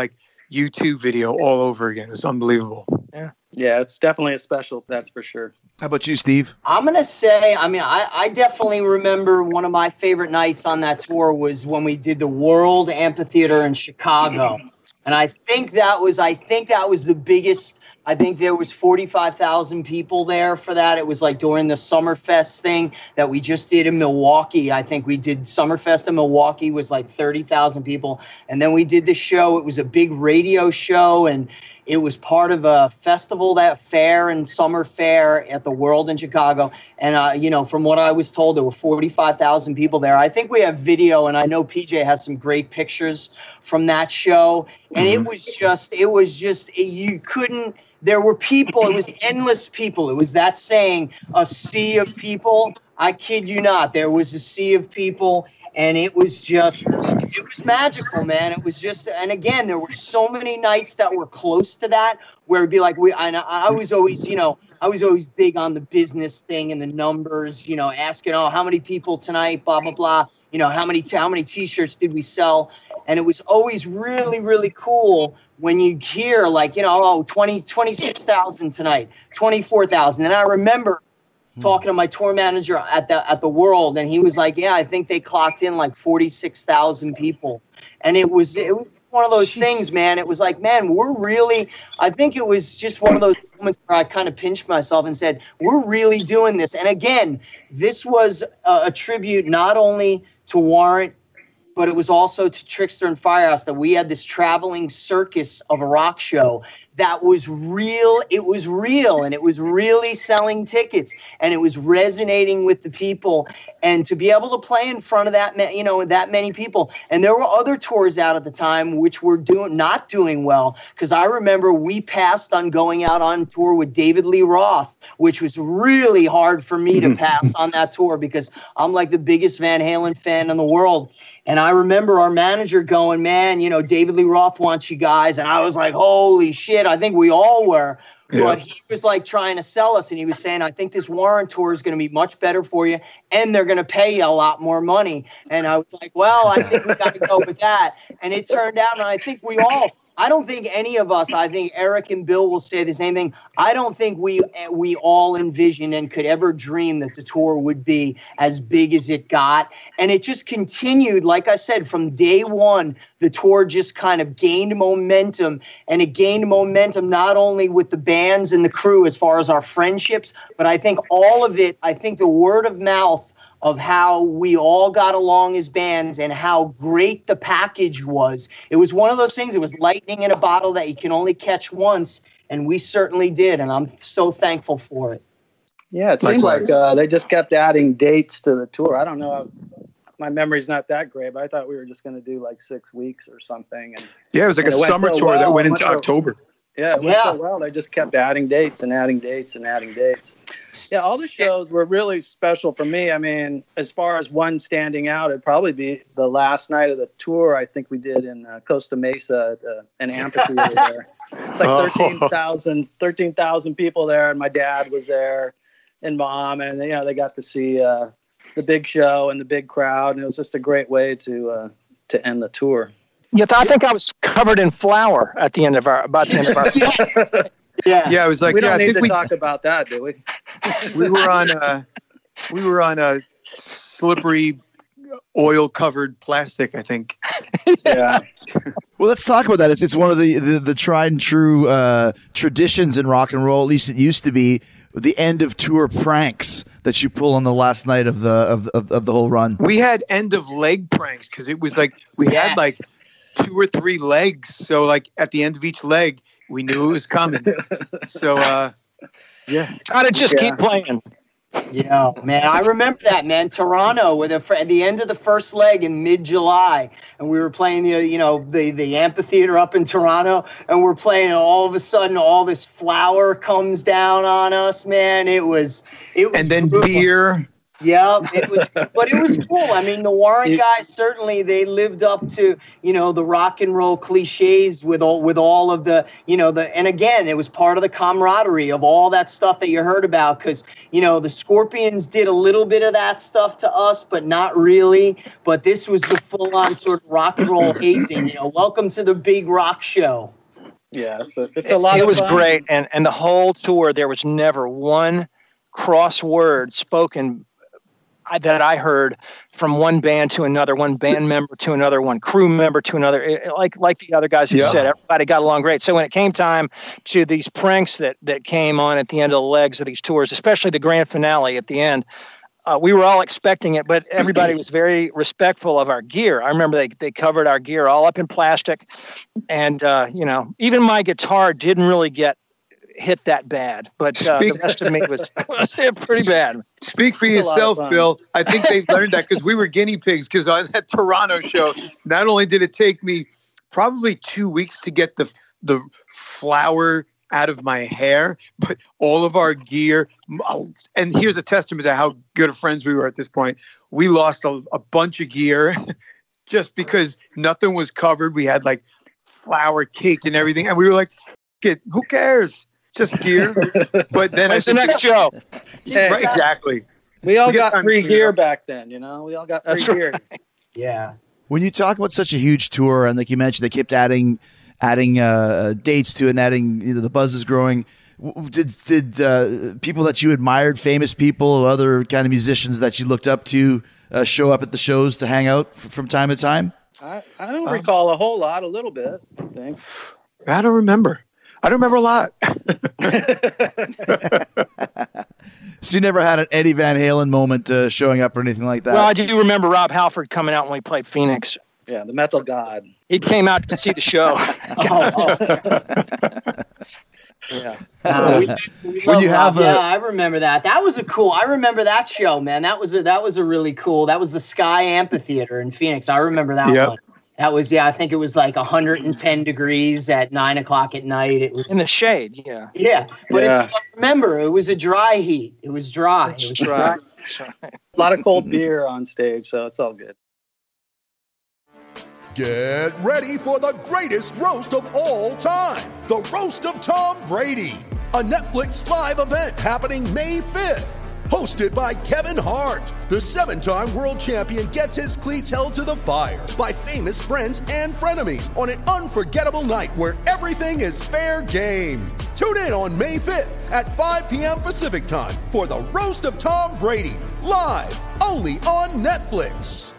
YouTube video all over again. It was unbelievable. Yeah. Yeah, it's definitely a special, that's for sure. How about you, Steve? I'm going to say, I mean, I, I definitely remember one of my favorite nights on that tour was when we did the World Amphitheater in Chicago. And I think that was, I think that was the biggest, I think there was forty-five thousand people there for that. It was like during the Summerfest thing that we just did in Milwaukee. I think we did Summerfest in Milwaukee was like thirty thousand people. And then we did the show. It was a big radio show, and it was part of a festival, that fair and summer fair at the World in Chicago. And, uh, you know, from what I was told, there were forty-five thousand people there. I think we have video, and I know P J has some great pictures from that show. And mm-hmm. it was just, it was just, you couldn't, there were people, it was endless people. It was that saying, a sea of people. I kid you not. There was a sea of people, and it was just, it was magical, man. It was just, and again, there were so many nights that were close to that where it'd be like, we, I, I was always, you know, I was always big on the business thing and the numbers, you know, asking, oh, how many people tonight, blah, blah, blah. You know, how many, t- how many t-shirts did we sell? And it was always really, really cool when you hear like, you know, oh, twenty, twenty-six thousand tonight, twenty-four thousand. And I remember talking to my tour manager at the at the World, and he was like, yeah, I think they clocked in like forty-six thousand people. And it was it was one of those Jeez. things, man. It was like, man, we're really, I think it was just one of those moments where I kind of pinched myself and said, we're really doing this. And again, this was a, a tribute not only to Warrant, but it was also to Trickster and Firehouse, that we had this traveling circus of a rock show that was real. It was real, and it was really selling tickets, and it was resonating with the people. And to be able to play in front of that, ma- you know, that many people. And there were other tours out at the time which were doing not doing well, because I remember we passed on going out on tour with David Lee Roth, which was really hard for me to pass on that tour because I'm like the biggest Van Halen fan in the world. And I remember our manager going, man, you know, David Lee Roth wants you guys. And I was like, holy shit, I think we all were. Yeah. But he was like trying to sell us. And he was saying, I think this Warrant tour is going to be much better for you. And they're going to pay you a lot more money. And I was like, well, I think we got to go with that. And it turned out, and I think we all, I don't think any of us, I think Eric and Bill will say the same thing. I don't think we we all envisioned and could ever dream that the tour would be as big as it got. And it just continued, like I said, from day one, the tour just kind of gained momentum. And it gained momentum not only with the bands and the crew as far as our friendships, but I think all of it, I think the word of mouth of how we all got along as bands and how great the package was. It was one of those things, it was lightning in a bottle that you can only catch once, and we certainly did, and I'm so thankful for it. Yeah, it seemed like uh, they just kept adding dates to the tour. I don't know, my memory's not that great, but I thought we were just going to do like six weeks or something. And yeah, it was like a summer tour that went into October. Yeah, it went yeah. so well. They just kept adding dates and adding dates and adding dates. Yeah, all the shows were really special for me. I mean, as far as one standing out, it'd probably be the last night of the tour. I think we did in uh, Costa Mesa at uh, an amphitheater there. It's like thirteen thousand thirteen thousand people there, and my dad was there and mom, and you know they got to see uh, the big show and the big crowd, and it was just a great way to uh, to end the tour. Yeah, I think I was covered in flour at the end of our about the end of our set. Yeah, yeah, it was like we don't yeah, need I think to we, talk about that, do we? we were on a we were on a slippery, oil-covered plastic, I think. Yeah. Well, let's talk about that. It's it's one of the the, the tried and true uh, traditions in rock and roll. At least it used to be the end of tour pranks that you pull on the last night of the of of, of the whole run. We had end of leg pranks because it was like we yes. had like two or three legs. So like at the end of each leg, we knew it was coming. So uh, yeah, try to just yeah. keep playing. Yeah, man, I remember that, man. Toronto, with a, at the end of the first leg in mid-July, and we were playing the, you know, the the amphitheater up in Toronto, and we're playing, and all of a sudden, all this flour comes down on us, man. It was, it was, and then brutal. beer. Yeah, it was, but it was cool. I mean, the Warrant guys certainly they lived up to, you know, the rock and roll cliches with all with all of the, you know, the and again, it was part of the camaraderie of all that stuff that you heard about because, you know, the Scorpions did a little bit of that stuff to us, but not really. But this was the full on sort of rock and roll hazing. You know, welcome to the big rock show. Yeah, it's a, it's a lot It of was fun. great. And, and the whole tour, there was never one cross word spoken I, that I heard from one band to another, one band member to another, one crew member to another. It, it- like like the other guys have Yeah. said, everybody got along great. So when it came time to these pranks that that came on at the end of the legs of these tours, especially the grand finale at the end, uh, we were all expecting it, but everybody was very respectful of our gear. I remember they they covered our gear all up in plastic, and uh, you know, even my guitar didn't really get hit that bad, but uh, the Speak- rest of me was, was pretty bad. Speak for It's a lot of yourself, fun. Bill. I think they learned that because we were guinea pigs. Because on that Toronto show, not only did it take me probably two weeks to get the the flour out of my hair, but all of our gear. And here's a testament to how good of friends we were at this point. We lost a, a bunch of gear just because nothing was covered. We had like flour caked and everything, and we were like, "F- it, who cares? Just gear." But then When's I the next show? Hey, Right, exactly. We all We got got time free to figure it gear out. back then, you know. We all got free That's gear. Yeah. When you talk about such a huge tour, and like you mentioned, they kept adding adding uh, dates to it, and adding, you know, the buzz is growing. W- Did did uh, people that you admired, famous people, or other kind of musicians that you looked up to, uh, show up at the shows to hang out f- from time to time? I, I don't recall a whole lot, a little bit, I think. I don't remember. I don't remember a lot. So you never had an Eddie Van Halen moment uh, showing up or anything like that? Well, I do remember Rob Halford coming out when we played Phoenix. Yeah, the metal god. He came out to see the show. Yeah. Uh, we- we When love you have Rob. a- yeah, I remember that. That was a cool. I remember that show, man. That was a that was a really cool. That was the Sky Amphitheater in Phoenix. I remember that Yep. one. That was yeah. I think it was like one hundred ten degrees at nine o'clock at night. It was In the shade, yeah. yeah, but Yeah. it's remember it was a dry heat. It was dry. It was Dry. A lot of cold beer on stage, so it's all good. Get ready for the greatest roast of all time, the Roast of Tom Brady, a Netflix live event happening May fifth. Hosted by Kevin Hart, the seven-time world champion gets his cleats held to the fire by famous friends and frenemies on an unforgettable night where everything is fair game. Tune in on May fifth at five p.m. Pacific time for the Roast of Tom Brady, live only on Netflix.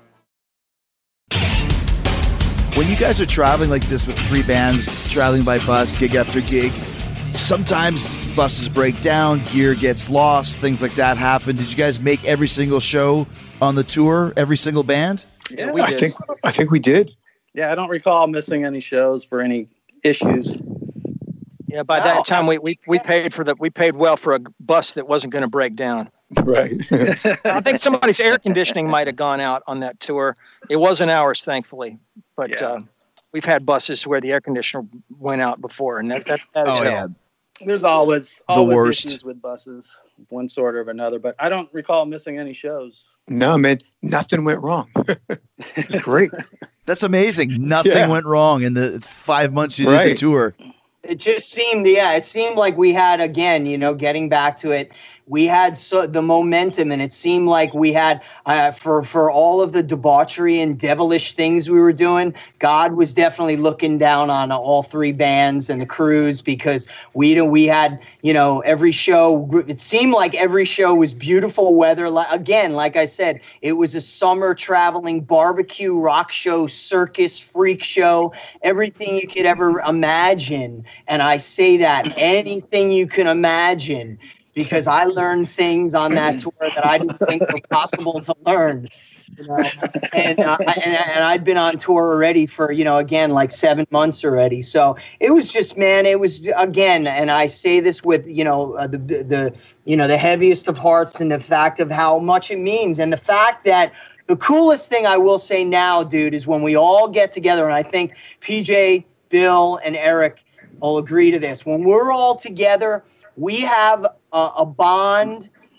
When you guys are traveling like this with three bands, traveling by bus, gig after gig, sometimes buses break down, gear gets lost, things like that happen. Did you guys make every single show on the tour, every single band? Yeah, I think I think we did. Yeah, I don't recall missing any shows for any issues. Yeah, by that time we, we we paid for the we paid well for a bus that wasn't going to break down. Right. I think somebody's air conditioning might have gone out on that tour. It wasn't ours, thankfully, but Yeah. uh, we've had buses where the air conditioner went out before, and that that, that is Oh, hell. yeah. There's always The always worst. issues with buses, one sort or another. But I don't recall missing any shows. No, man, nothing went wrong. Great. That's amazing. Nothing Yeah. went wrong in the five months you did the Right. tour. It just seemed, yeah, it seemed like we had, again, you know, getting back to it, we had so the momentum, and it seemed like we had, uh, for for all of the debauchery and devilish things we were doing, God was definitely looking down on all three bands and the crews, because we we had, you know, every show, it seemed like every show was beautiful weather. Like, again, like I said, it was a summer traveling barbecue, rock show, circus, freak show, everything you could ever imagine. And I say that, anything you can imagine, because I learned things on that tour that I didn't think were possible to learn. You know? and, uh, and and I'd been on tour already for, you know, again, like seven months already. So it was just, man, it was, again, and I say this with, you know, uh, the, the, you know, the heaviest of hearts, and the fact of how much it means. And the fact that the coolest thing I will say now, dude, is when we all get together, and I think P J, Bill, and Eric will agree to this. When we're all together, we have a, a bond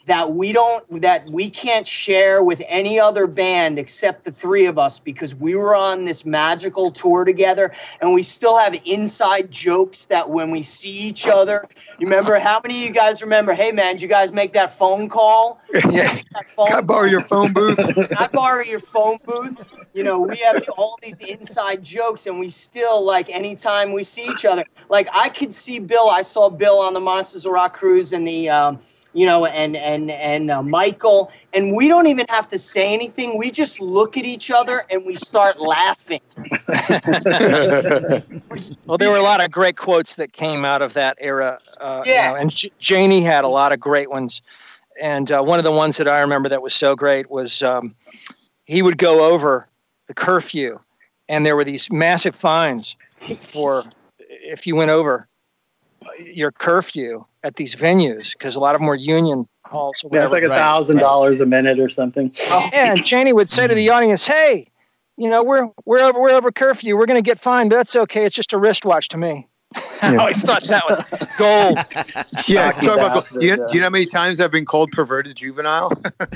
that we don't, that we can't share with any other band except the three of us, because we were on this magical tour together, and we still have inside jokes that when we see each other, you remember, how many of you guys remember, hey man, did you guys make that phone call? Yeah. Can I borrow your phone booth? Can I borrow your phone booth? You know, we have all these inside jokes, and we still, like, anytime we see each other, like, I could see Bill, I saw Bill on the Monsters of Rock cruise, and the, um, you know, and and and uh, Michael, and we don't even have to say anything. We just look at each other and we start laughing. Well, there were a lot of great quotes that came out of that era. Uh, Yeah. you know, and J- Janie had a lot of great ones. And uh, one of the ones that I remember that was so great was um, he would go over the curfew, and there were these massive fines for if you went over your curfew at these venues, because a lot of them were union halls or Yeah, whatever. it's like a thousand dollars a minute or something. Oh, yeah, and Janie would say to the audience, "Hey, you know, we're we're over we're over curfew. We're going to get fined, but that's okay. It's just a wristwatch to me." I always thought that was gold. Yeah, Fucking talk about gold. bastard, Do you, yeah. do you know how many times I've been called perverted juvenile?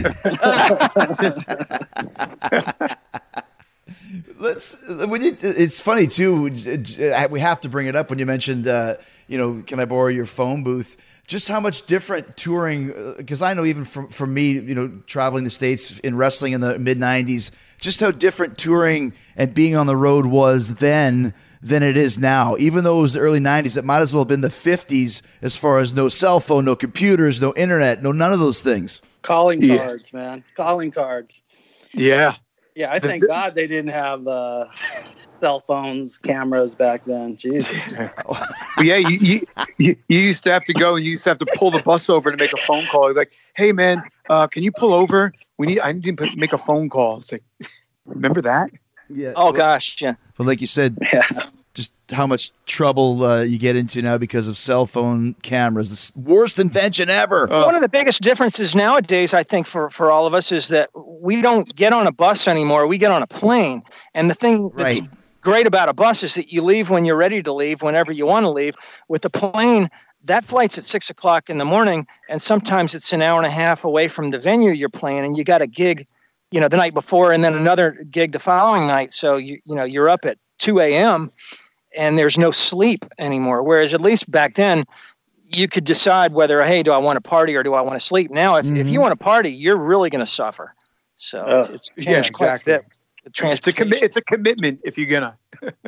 Let's. When you, it's funny too. We have to bring it up when you mentioned, uh, you know, can I borrow your phone booth? Just how much different touring, because I know even from from me, you know, traveling the States in wrestling in the mid nineties, just how different touring and being on the road was then than it is now. Even though it was the early nineties, it might as well have been the fifties as far as no cell phone, no computers, no internet, no none of those things. Calling Yeah. cards, man. Calling cards. Yeah. Yeah, I The- thank the- God they didn't have uh, cell phones, cameras back then. Jesus. But yeah, you, you you you used to have to go and you used to have to pull the bus over to make a phone call. Like, hey man, uh, can you pull over? We need I need to put- make a phone call. It's like, remember that? Yeah. Oh gosh, yeah. But like you said, Yeah. just how much trouble uh, you get into now because of cell phone cameras. The s- worst invention ever. Oh. One of the biggest differences nowadays, I think, for, for all of us is that we don't get on a bus anymore. We get on a plane. And the thing that's Right. great about a bus is that you leave when you're ready to leave, whenever you want to leave. With the plane, that flight's at six o'clock in the morning, and sometimes it's an hour and a half away from the venue you're playing, and you got a gig, you know, the night before, and then another gig the following night. So you you know you're up at two a.m. and there's no sleep anymore. Whereas at least back then, you could decide whether, hey, do I want to party or do I want to sleep? Now, if, if you want to party, you're really going to suffer. So it's, it's changed Yeah, quite exactly. a bit. The It's a transportation. commi- It's a commitment if you're gonna.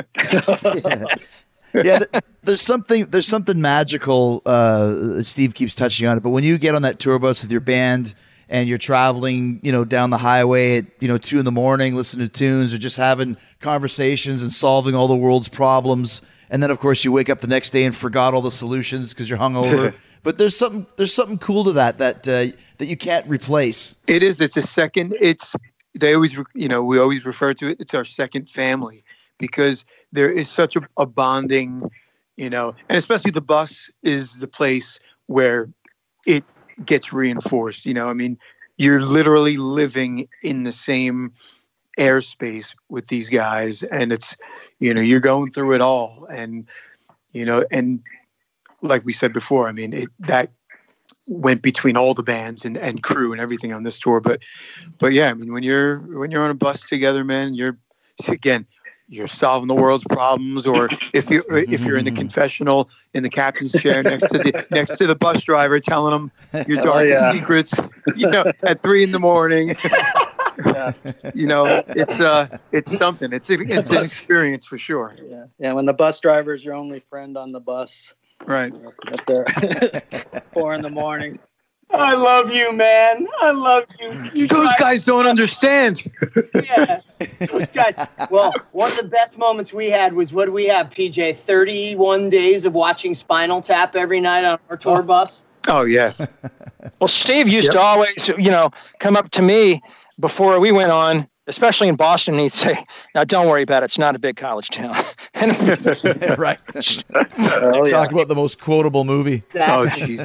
yeah, th- there's something there's something magical. Uh, Steve keeps touching on it, but when you get on that tour bus with your band and you're traveling, you know, down the highway at you know two in the morning, listening to tunes or just having conversations and solving all the world's problems, and then of course you wake up the next day and forgot all the solutions because you're hungover. But there's something there's something cool to that that uh, that you can't replace. It is. It's a second. It's they always, re- you know, we always refer to it. It's our second family because there is such a, a bonding, you know, and especially the bus is the place where it gets reinforced. You know, I mean, you're literally living in the same airspace with these guys, and it's, you know, you're going through it all, and you know, and like we said before, I mean, it that. went between all the bands and, and crew and everything on this tour. But, but yeah, I mean, when you're, when you're on a bus together, man, you're, again, you're solving the world's problems. Or if you, if you're in the confessional in the captain's chair next to the, next to the bus driver, telling him your darkest yeah. secrets, you know, at three in the morning, Yeah. you know, it's, uh, it's something, it's, it's an experience for sure. Yeah. Yeah. When the bus driver is your only friend on the bus. Right. Up there. Four in the morning. I love you, man. I love you. you Those guys, guys don't understand. yeah. Those guys. Well, one of the best moments we had was what do we have, P J? thirty-one days of watching Spinal Tap every night on our tour bus. Oh yeah. Well, Steve used Yep. to always, you know, come up to me before we went on, especially in Boston, and he'd say, "Now, don't worry about it. It's not a big college town." And Right. Oh, yeah. Talk about the most quotable movie. Oh jeez.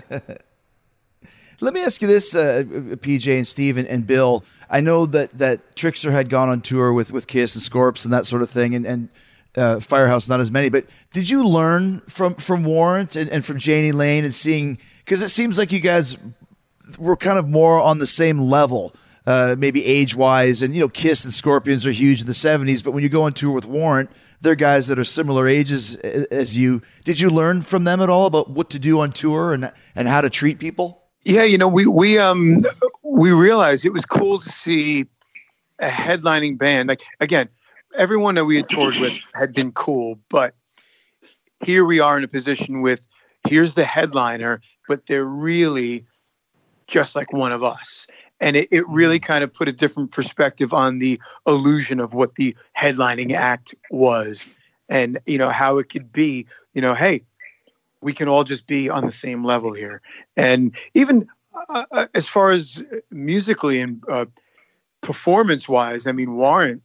Let me ask you this, uh, P J and Steve and, and Bill. I know that, that Trickster had gone on tour with, with Kiss and Scorps and that sort of thing, and, and uh, Firehouse, not as many. But did you learn from, from Warrant and, and from Janie Lane and seeing – because it seems like you guys were kind of more on the same level, uh, maybe age-wise. And, you know, Kiss and Scorpions are huge in the seventies, but when you go on tour with Warrant, they're guys that are similar ages as you. Did you learn from them at all about what to do on tour and and how to treat people? Yeah, you know, we we um we realized it was cool to see a headlining band. Like, again, everyone that we had toured with had been cool, but here we are in a position with, here's the headliner, but they're really just like one of us. And it, it really kind of put a different perspective on the illusion of what the headlining act was, and, you know, how it could be, you know, hey, we can all just be on the same level here. And even uh, as far as musically and uh, performance wise, I mean, Warrant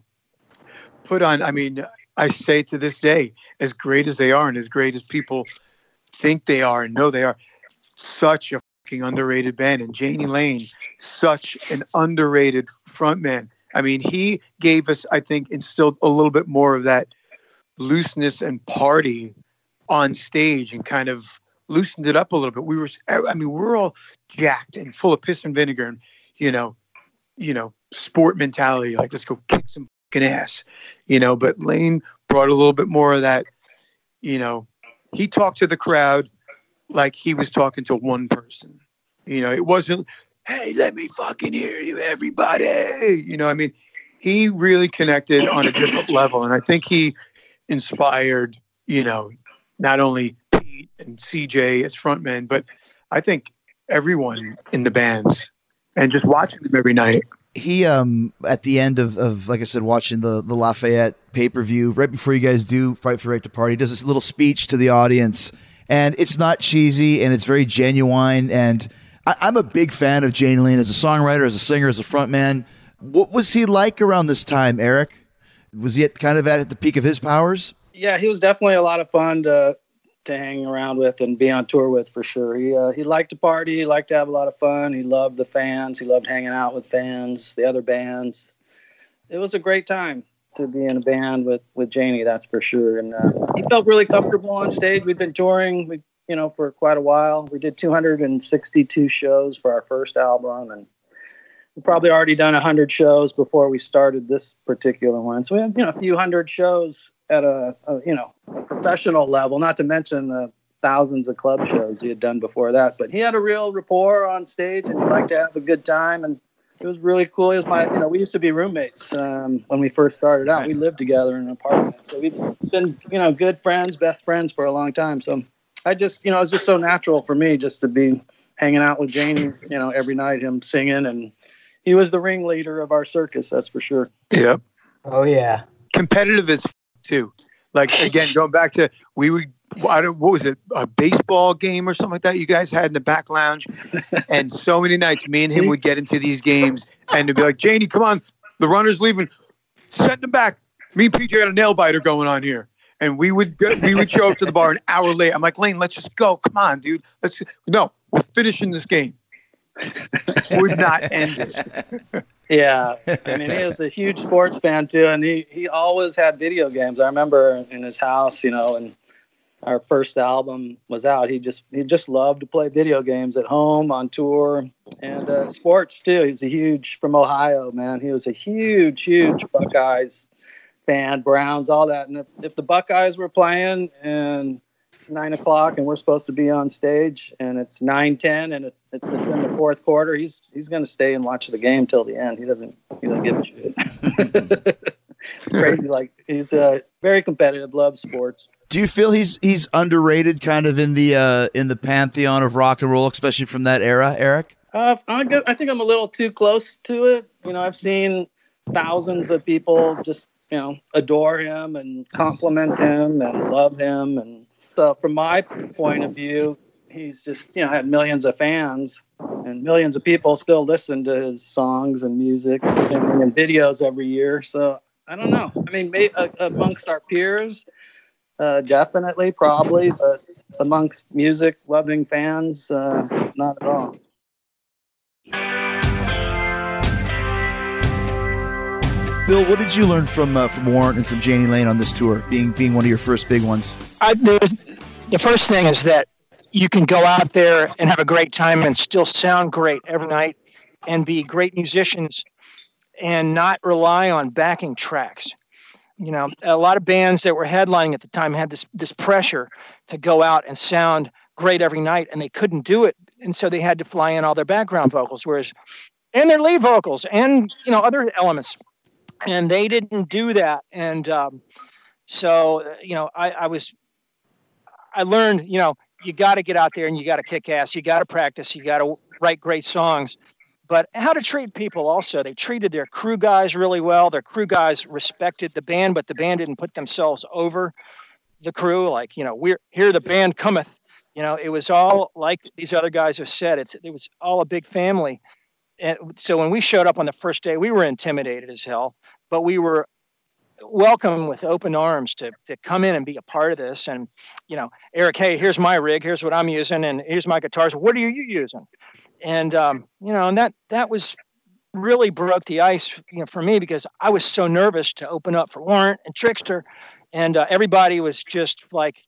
put on, I mean, I say to this day, as great as they are and as great as people think they are and know they are, such a fucking underrated band. And Jani Lane, such an underrated frontman. I mean, he gave us, I think, instilled a little bit more of that looseness and party on stage and kind of loosened it up a little bit. We were, I mean, we're all jacked and full of piss and vinegar and, you know, you know, sport mentality. Like, let's go kick some fucking ass, you know, but Lane brought a little bit more of that, you know, he talked to the crowd like he was talking to one person. You know, it wasn't, hey, let me fucking hear you, everybody. You know, I mean, he really connected on a different level. And I think he inspired, you know, not only Pete and C J as frontmen, but I think everyone in the bands, and just watching them every night. He, um, at the end of, of, like I said, watching the, the Lafayette pay-per-view, right before you guys do Fight for Right to Party, he does this little speech to the audience, and it's not cheesy, and it's very genuine, and I, I'm a big fan of Jani Lane as a songwriter, as a singer, as a frontman. What was he like around this time, Eric? Was he at, kind of at the peak of his powers? Yeah, he was definitely a lot of fun to to hang around with and be on tour with, for sure. He uh, he liked to party. He liked to have a lot of fun. He loved the fans. He loved hanging out with fans, the other bands. It was a great time to be in a band with, with Jani, that's for sure. And uh, he felt really comfortable on stage. We've been touring, we, you know, for quite a while. We did two hundred sixty-two shows for our first album, and we've probably already done one hundred shows before we started this particular one. So we have, you know, a few hundred shows at a, a you know, a professional level, not to mention the thousands of club shows he had done before that. But he had a real rapport on stage, and he liked to have a good time, and it was really cool. He was my, you know, we used to be roommates um, when we first started out. We lived together in an apartment, so we've been, you know, good friends, best friends for a long time. So I just, you know, it was just so natural for me just to be hanging out with Jani, you know, every night, him singing, and he was the ringleader of our circus, that's for sure. Yep. Oh yeah. Competitive as f- too. Like, again, going back to, we would, I don't, what was it, a baseball game or something like that you guys had in the back lounge? And so many nights, me and him would get into these games, and to be like, Jani, come on, the runner's leaving, set them back. Me and P J had a nail biter going on here. And we would go, we would show up to the bar an hour late. I'm like, Lane, let's just go. Come on, dude. Let's no, we're finishing this game. Would not end it. Yeah, I mean, he was a huge sports fan too, and he, he always had video games. I remember in his house, you know, and our first album was out. He just he just loved to play video games at home, on tour, and uh, sports too. He's a huge, from Ohio, man. He was a huge, huge Buckeyes fan, Browns, all that. And if, if the Buckeyes were playing and it's nine o'clock and we're supposed to be on stage and it's nine ten and it, it, it's in the fourth quarter, he's he's going to stay and watch the game till the end. He doesn't he doesn't give a shit. Crazy, like he's uh, very competitive, loves sports. Do you feel he's he's underrated, kind of in the uh, in the pantheon of rock and roll, especially from that era, Eric? Uh, I, I think I'm a little too close to it. You know, I've seen thousands of people just, you know, adore him and compliment him and love him. And so from my point of view, he's just, you know, had millions of fans, and millions of people still listen to his songs and music and singing and videos every year. So I don't know. I mean, maybe, uh, amongst our peers, uh, definitely, probably, but amongst music-loving fans, uh, not at all. Bill, what did you learn from uh, from Warrant and from Jani Lane on this tour, being being one of your first big ones? I, the, the first thing is that you can go out there and have a great time and still sound great every night and be great musicians and not rely on backing tracks. You know, a lot of bands that were headlining at the time had this this pressure to go out and sound great every night, and they couldn't do it. And so they had to fly in all their background vocals, whereas, and their lead vocals and, you know, other elements. And they didn't do that. And um, so, you know, I, I was, I learned, you know, you got to get out there and you got to kick ass. You got to practice. You got to write great songs. But how to treat people also. They treated their crew guys really well. Their crew guys respected the band, but the band didn't put themselves over the crew. Like, you know, we're here, the band cometh. You know, it was all like these other guys have said. It's it was all a big family. And so when we showed up on the first day, we were intimidated as hell, but we were welcome with open arms to to come in and be a part of this. And, you know, Eric, hey, here's my rig. Here's what I'm using. And here's my guitars. What are you using? And, um, you know, and that, that was really broke the ice, you know, for me, because I was so nervous to open up for Warrant and Trixter. And uh, everybody was just like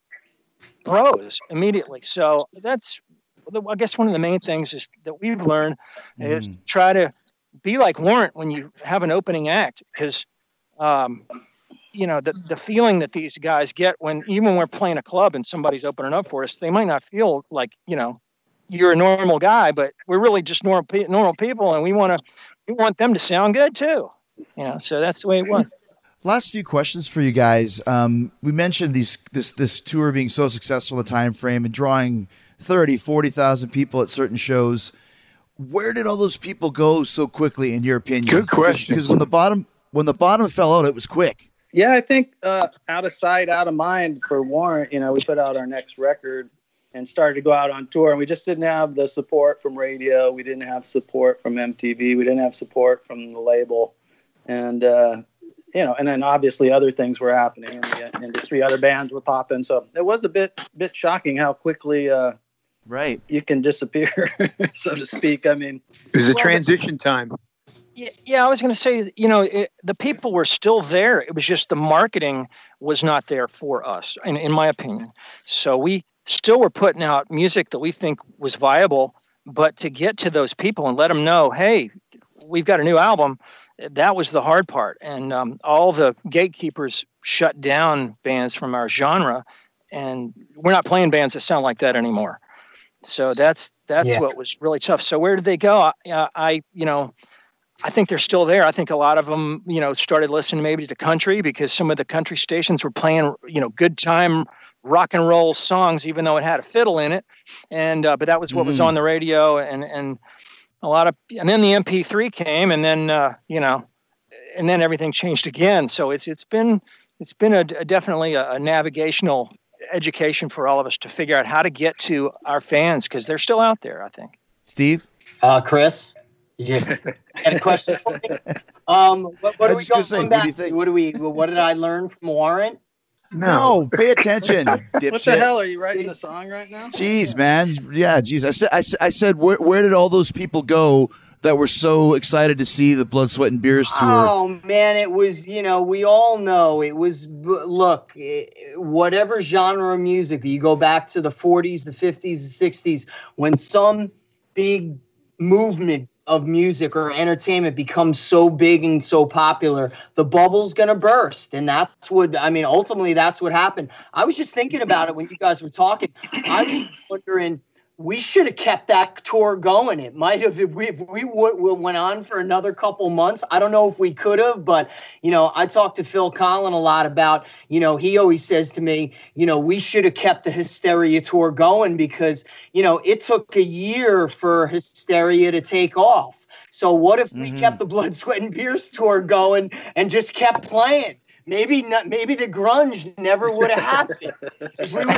bros immediately. So that's, I guess one of the main things is that we've learned mm. is to try to be like Warrant when you have an opening act, because, um, you know, the, the feeling that these guys get when, even when we're playing a club and somebody's opening up for us, they might not feel like, you know, you're a normal guy, but we're really just normal, normal people. And we want to, we want them to sound good too. You know, so that's the way it was. Last few questions for you guys. Um, we mentioned these this this tour being so successful, the time frame, and drawing thirty, forty thousand people at certain shows. Where did all those people go so quickly, in your opinion? Good question. Because when the bottom when the bottom fell out, it was quick. Yeah, I think uh, out of sight, out of mind for Warrant. You know, we put out our next record and started to go out on tour, and we just didn't have the support from radio. We didn't have support from M T V. We didn't have support from the label. And, uh, you know, and then obviously other things were happening in the industry. Other bands were popping. So it was a bit bit shocking how quickly uh, right you can disappear, so to speak. I mean, it was a transition time. Yeah, yeah, I was going to say, you know, it, the people were still there. It was just the marketing was not there for us, in, in my opinion. So we still were putting out music that we think was viable, but to get to those people and let them know, hey, we've got a new album, that was the hard part. And um, all the gatekeepers shut down bands from our genre, and we're not playing bands that sound like that anymore. So that's that's yeah. what was really tough. So where did they go? I, I, you know, I think they're still there. I think a lot of them, you know, started listening maybe to country because some of the country stations were playing, you know, good time rock and roll songs, even though it had a fiddle in it. And, uh, but that was what mm. was on the radio, and, and a lot of, and then the M P three came, and then, uh, you know, and then everything changed again. So it's, it's been, it's been a, a definitely a, a navigational education for all of us to figure out how to get to our fans, because they're still out there, I think. Steve? Uh, Chris? Yeah. Got a question for me? Um, what, what are we going say, back what do you to? What do we, what did I learn from Warrant? No, pay attention. What the hell? Are you writing a song right now? Jeez, man. Yeah, jeez. I said, I, I said, where, where did all those people go that were so excited to see the Blood, Sweat, and Beers tour? Oh, man, it was, you know, we all know it was, look, whatever genre of music, you go back to the forties, the fifties, the sixties, when some big movement of music or entertainment becomes so big and so popular, the bubble's going to burst. And that's what, I mean, ultimately that's what happened. I was just thinking about it when you guys were talking. I was wondering, we should have kept that tour going. It might have, if we, if we w- went on for another couple months. I don't know if we could have, but, you know, I talked to Phil Collin a lot about, you know, he always says to me, you know, we should have kept the Hysteria tour going because, you know, it took a year for Hysteria to take off. So what if we mm-hmm. kept the Blood, Sweat, and Beers tour going and just kept playing? Maybe not. Maybe the grunge never would have happened. If we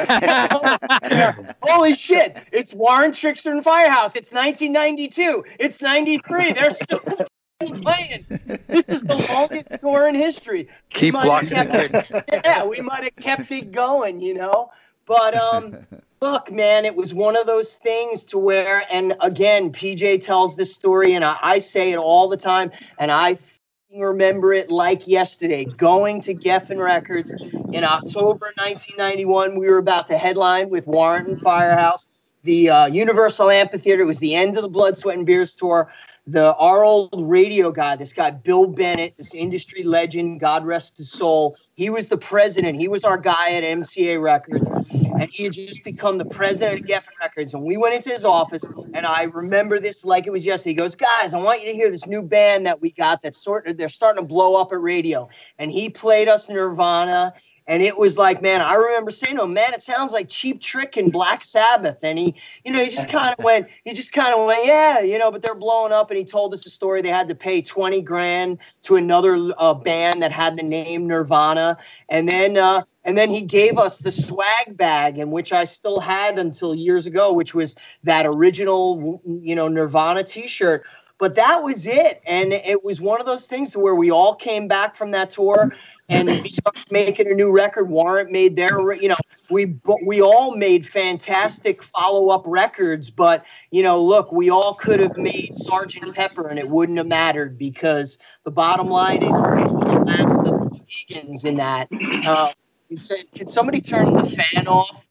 were, holy shit! It's Warrant, Trixter, and Firehouse. It's nineteen ninety-two. It's ninety-three. They're still playing. This is the longest tour in history. Keep blocking it. Yeah, we might have kept it going, you know. But um, look, man, it was one of those things to where, and again, P J tells this story, and I, I say it all the time, and I remember it like yesterday. Going to Geffen Records in October nineteen ninety-one, we were about to headline with Warrant and Firehouse. The uh, Universal Amphitheater. It was the end of the Blood, Sweat, and Beers tour. The our old radio guy, this guy Bill Bennett, this industry legend, God rest his soul. He was the president. He was our guy at M C A Records, and he had just become the president of Geffen Records. And we went into his office, and I remember this like it was yesterday. He goes, "Guys, I want you to hear this new band that we got. That's sort of they're starting to blow up at radio." And he played us Nirvana. And it was like, man, I remember saying to him, man, it sounds like Cheap Trick and Black Sabbath. And he, you know, he just kind of went, he just kind of went, yeah, you know, but they're blowing up. And he told us a story. They had to pay twenty grand to another uh, band that had the name Nirvana. And then, uh, and then he gave us the swag bag, in which I still had until years ago, which was that original, you know, Nirvana t-shirt. But that was it. And it was one of those things to where we all came back from that tour and we started making a new record. Warrant made their, you know, we we all made fantastic follow-up records. But, you know, look, we all could have made Sergeant Pepper and it wouldn't have mattered, because the bottom line is we're the last of the Mohegans in that. Uh, can somebody turn the fan off?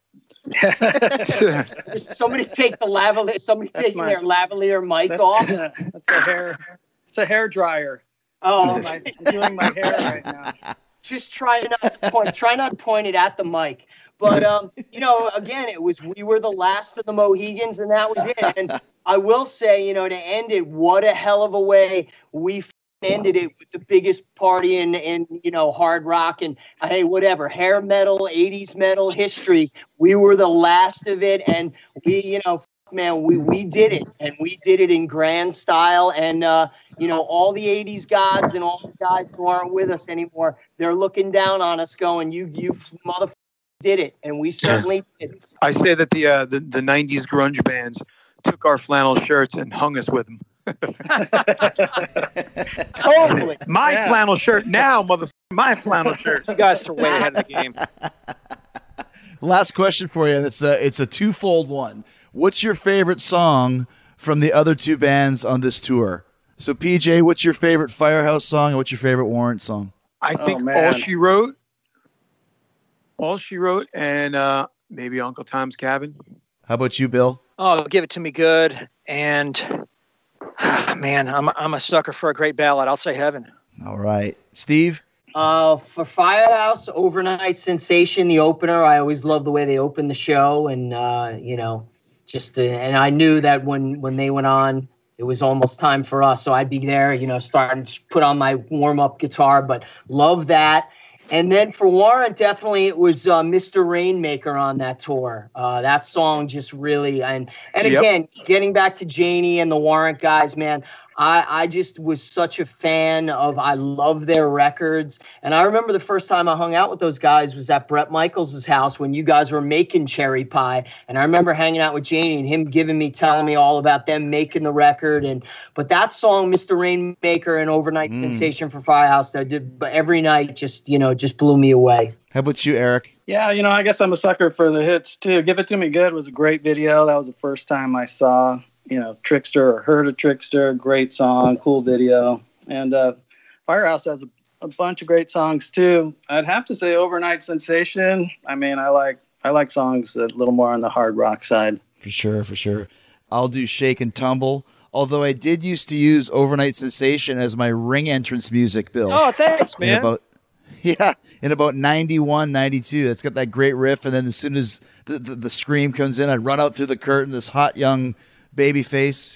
Somebody take the lavalier. Somebody That's taking my, their lavalier mic that's, off. Uh, that's a hair. It's a hair dryer. Oh, I'm like, doing my hair right now. Just try not to point. Try not to point it at the mic. But um, you know, again, it was we were the last of the Mohegans, and that was it. And I will say, you know, to end it, what a hell of a way we ended it with the biggest party in, in you know, hard rock and uh, hey, whatever, hair metal, eighties metal history. We were the last of it, and we, you know, man, we we did it, and we did it in grand style. And uh, you know, all the eighties gods and all the guys who aren't with us anymore, they're looking down on us, going, "You, you motherfucker did it," and we certainly did. I say that the uh, the the nineties grunge bands took our flannel shirts and hung us with them. Totally. My Yeah. flannel shirt now, motherfucker. My flannel shirt. You guys are way ahead of the game. Last question for you. It's a it's a twofold one. What's your favorite song from the other two bands on this tour? So P J, what's your favorite Firehouse song, and what's your favorite Warrant song? I think Oh, man. all she wrote, all she wrote, and uh, maybe Uncle Tom's Cabin. How about you, Bill? Oh, Give It to Me Good. And ah, man, I'm I'm a sucker for a great ballad. I'll say Heaven. All right, Steve. Uh, for Firehouse, Overnight Sensation, the opener. I always love the way they opened the show, and uh, you know, just uh, and I knew that when when they went on, it was almost time for us, so I'd be there, you know, starting to put on my warm up guitar. But love that. And then for Warrant, definitely it was uh, Mister Rainmaker on that tour. Uh, that song just really, and and Yep. again, getting back to Janie and the Warrant guys, man, I, I just was such a fan of, I love their records. And I remember the first time I hung out with those guys was at Bret Michaels' house when you guys were making Cherry Pie. And I remember hanging out with Janie and him giving me, telling me all about them making the record. And but that song, Mister Rainmaker and Overnight Mm. Sensation for Firehouse, that did but every night just, you know, just blew me away. How about you, Eric? Yeah, you know, I guess I'm a sucker for the hits too. Give It to Me Good was a great video. That was the first time I saw, you know, Trickster or heard of Trickster. Great song, cool video. And uh, Firehouse has a, a bunch of great songs too. I'd have to say Overnight Sensation. I mean, I like I like songs a little more on the hard rock side. For sure, for sure. I'll do Shake and Tumble. Although I did used to use Overnight Sensation as my ring entrance music, Bill. Oh, thanks, In man. about, yeah, in about ninety-one, ninety-two. It's got that great riff, and then as soon as the, the, the scream comes in, I'd run out through the curtain, this hot young baby face.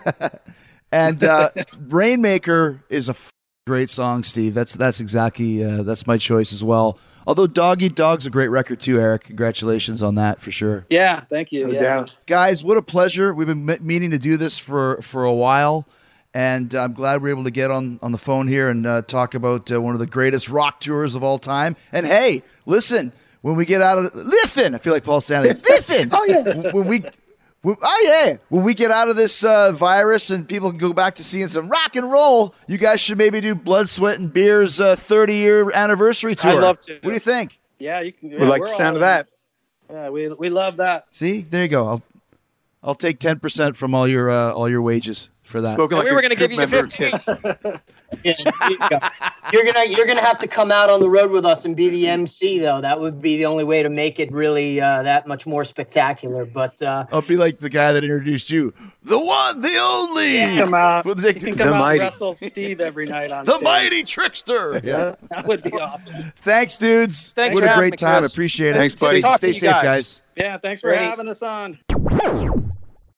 And uh, Rainmaker is a f- great song, Steve. That's that's exactly, uh, that's my choice as well. Although Dog Eat Dog's a great record too, Eric. Congratulations on that for sure. Yeah, thank you. No yeah. doubt. Guys, what a pleasure. We've been me- meaning to do this for, for a while, and I'm glad we're able to get on, on the phone here and uh, talk about uh, one of the greatest rock tours of all time. And hey, listen, when we get out of listen, I feel like Paul Stanley. Listen, Oh, yeah. when we, when, oh yeah, when we get out of this uh, virus and people can go back to seeing some rock and roll, you guys should maybe do Blood, Sweat, and Beer's uh, thirty year anniversary tour. I'd love to. What do you think? Yeah, you can. Yeah, We like the we're sound all of that. in. Yeah, we we love that. See, there you go. I'll I'll take ten percent from all your uh, all your wages for that. Spoken And like we were a going to give you the troop fifteen. member. Yeah, there you go. You're gonna you're gonna have to come out on the road with us and be the M C though. That would be the only way to make it really uh, that much more spectacular. But uh, I'll be like the guy that introduced you, the one, the only. You can come out, With you can come The out mighty. and wrestle Steve every night on the stage. mighty trickster. Yeah. That would be awesome. Thanks, dudes. Thanks what for a having great me, time. Chris. Appreciate it. Thanks, buddy. Stay, Talk to stay you safe, guys. guys. Yeah, thanks for Great. having us on.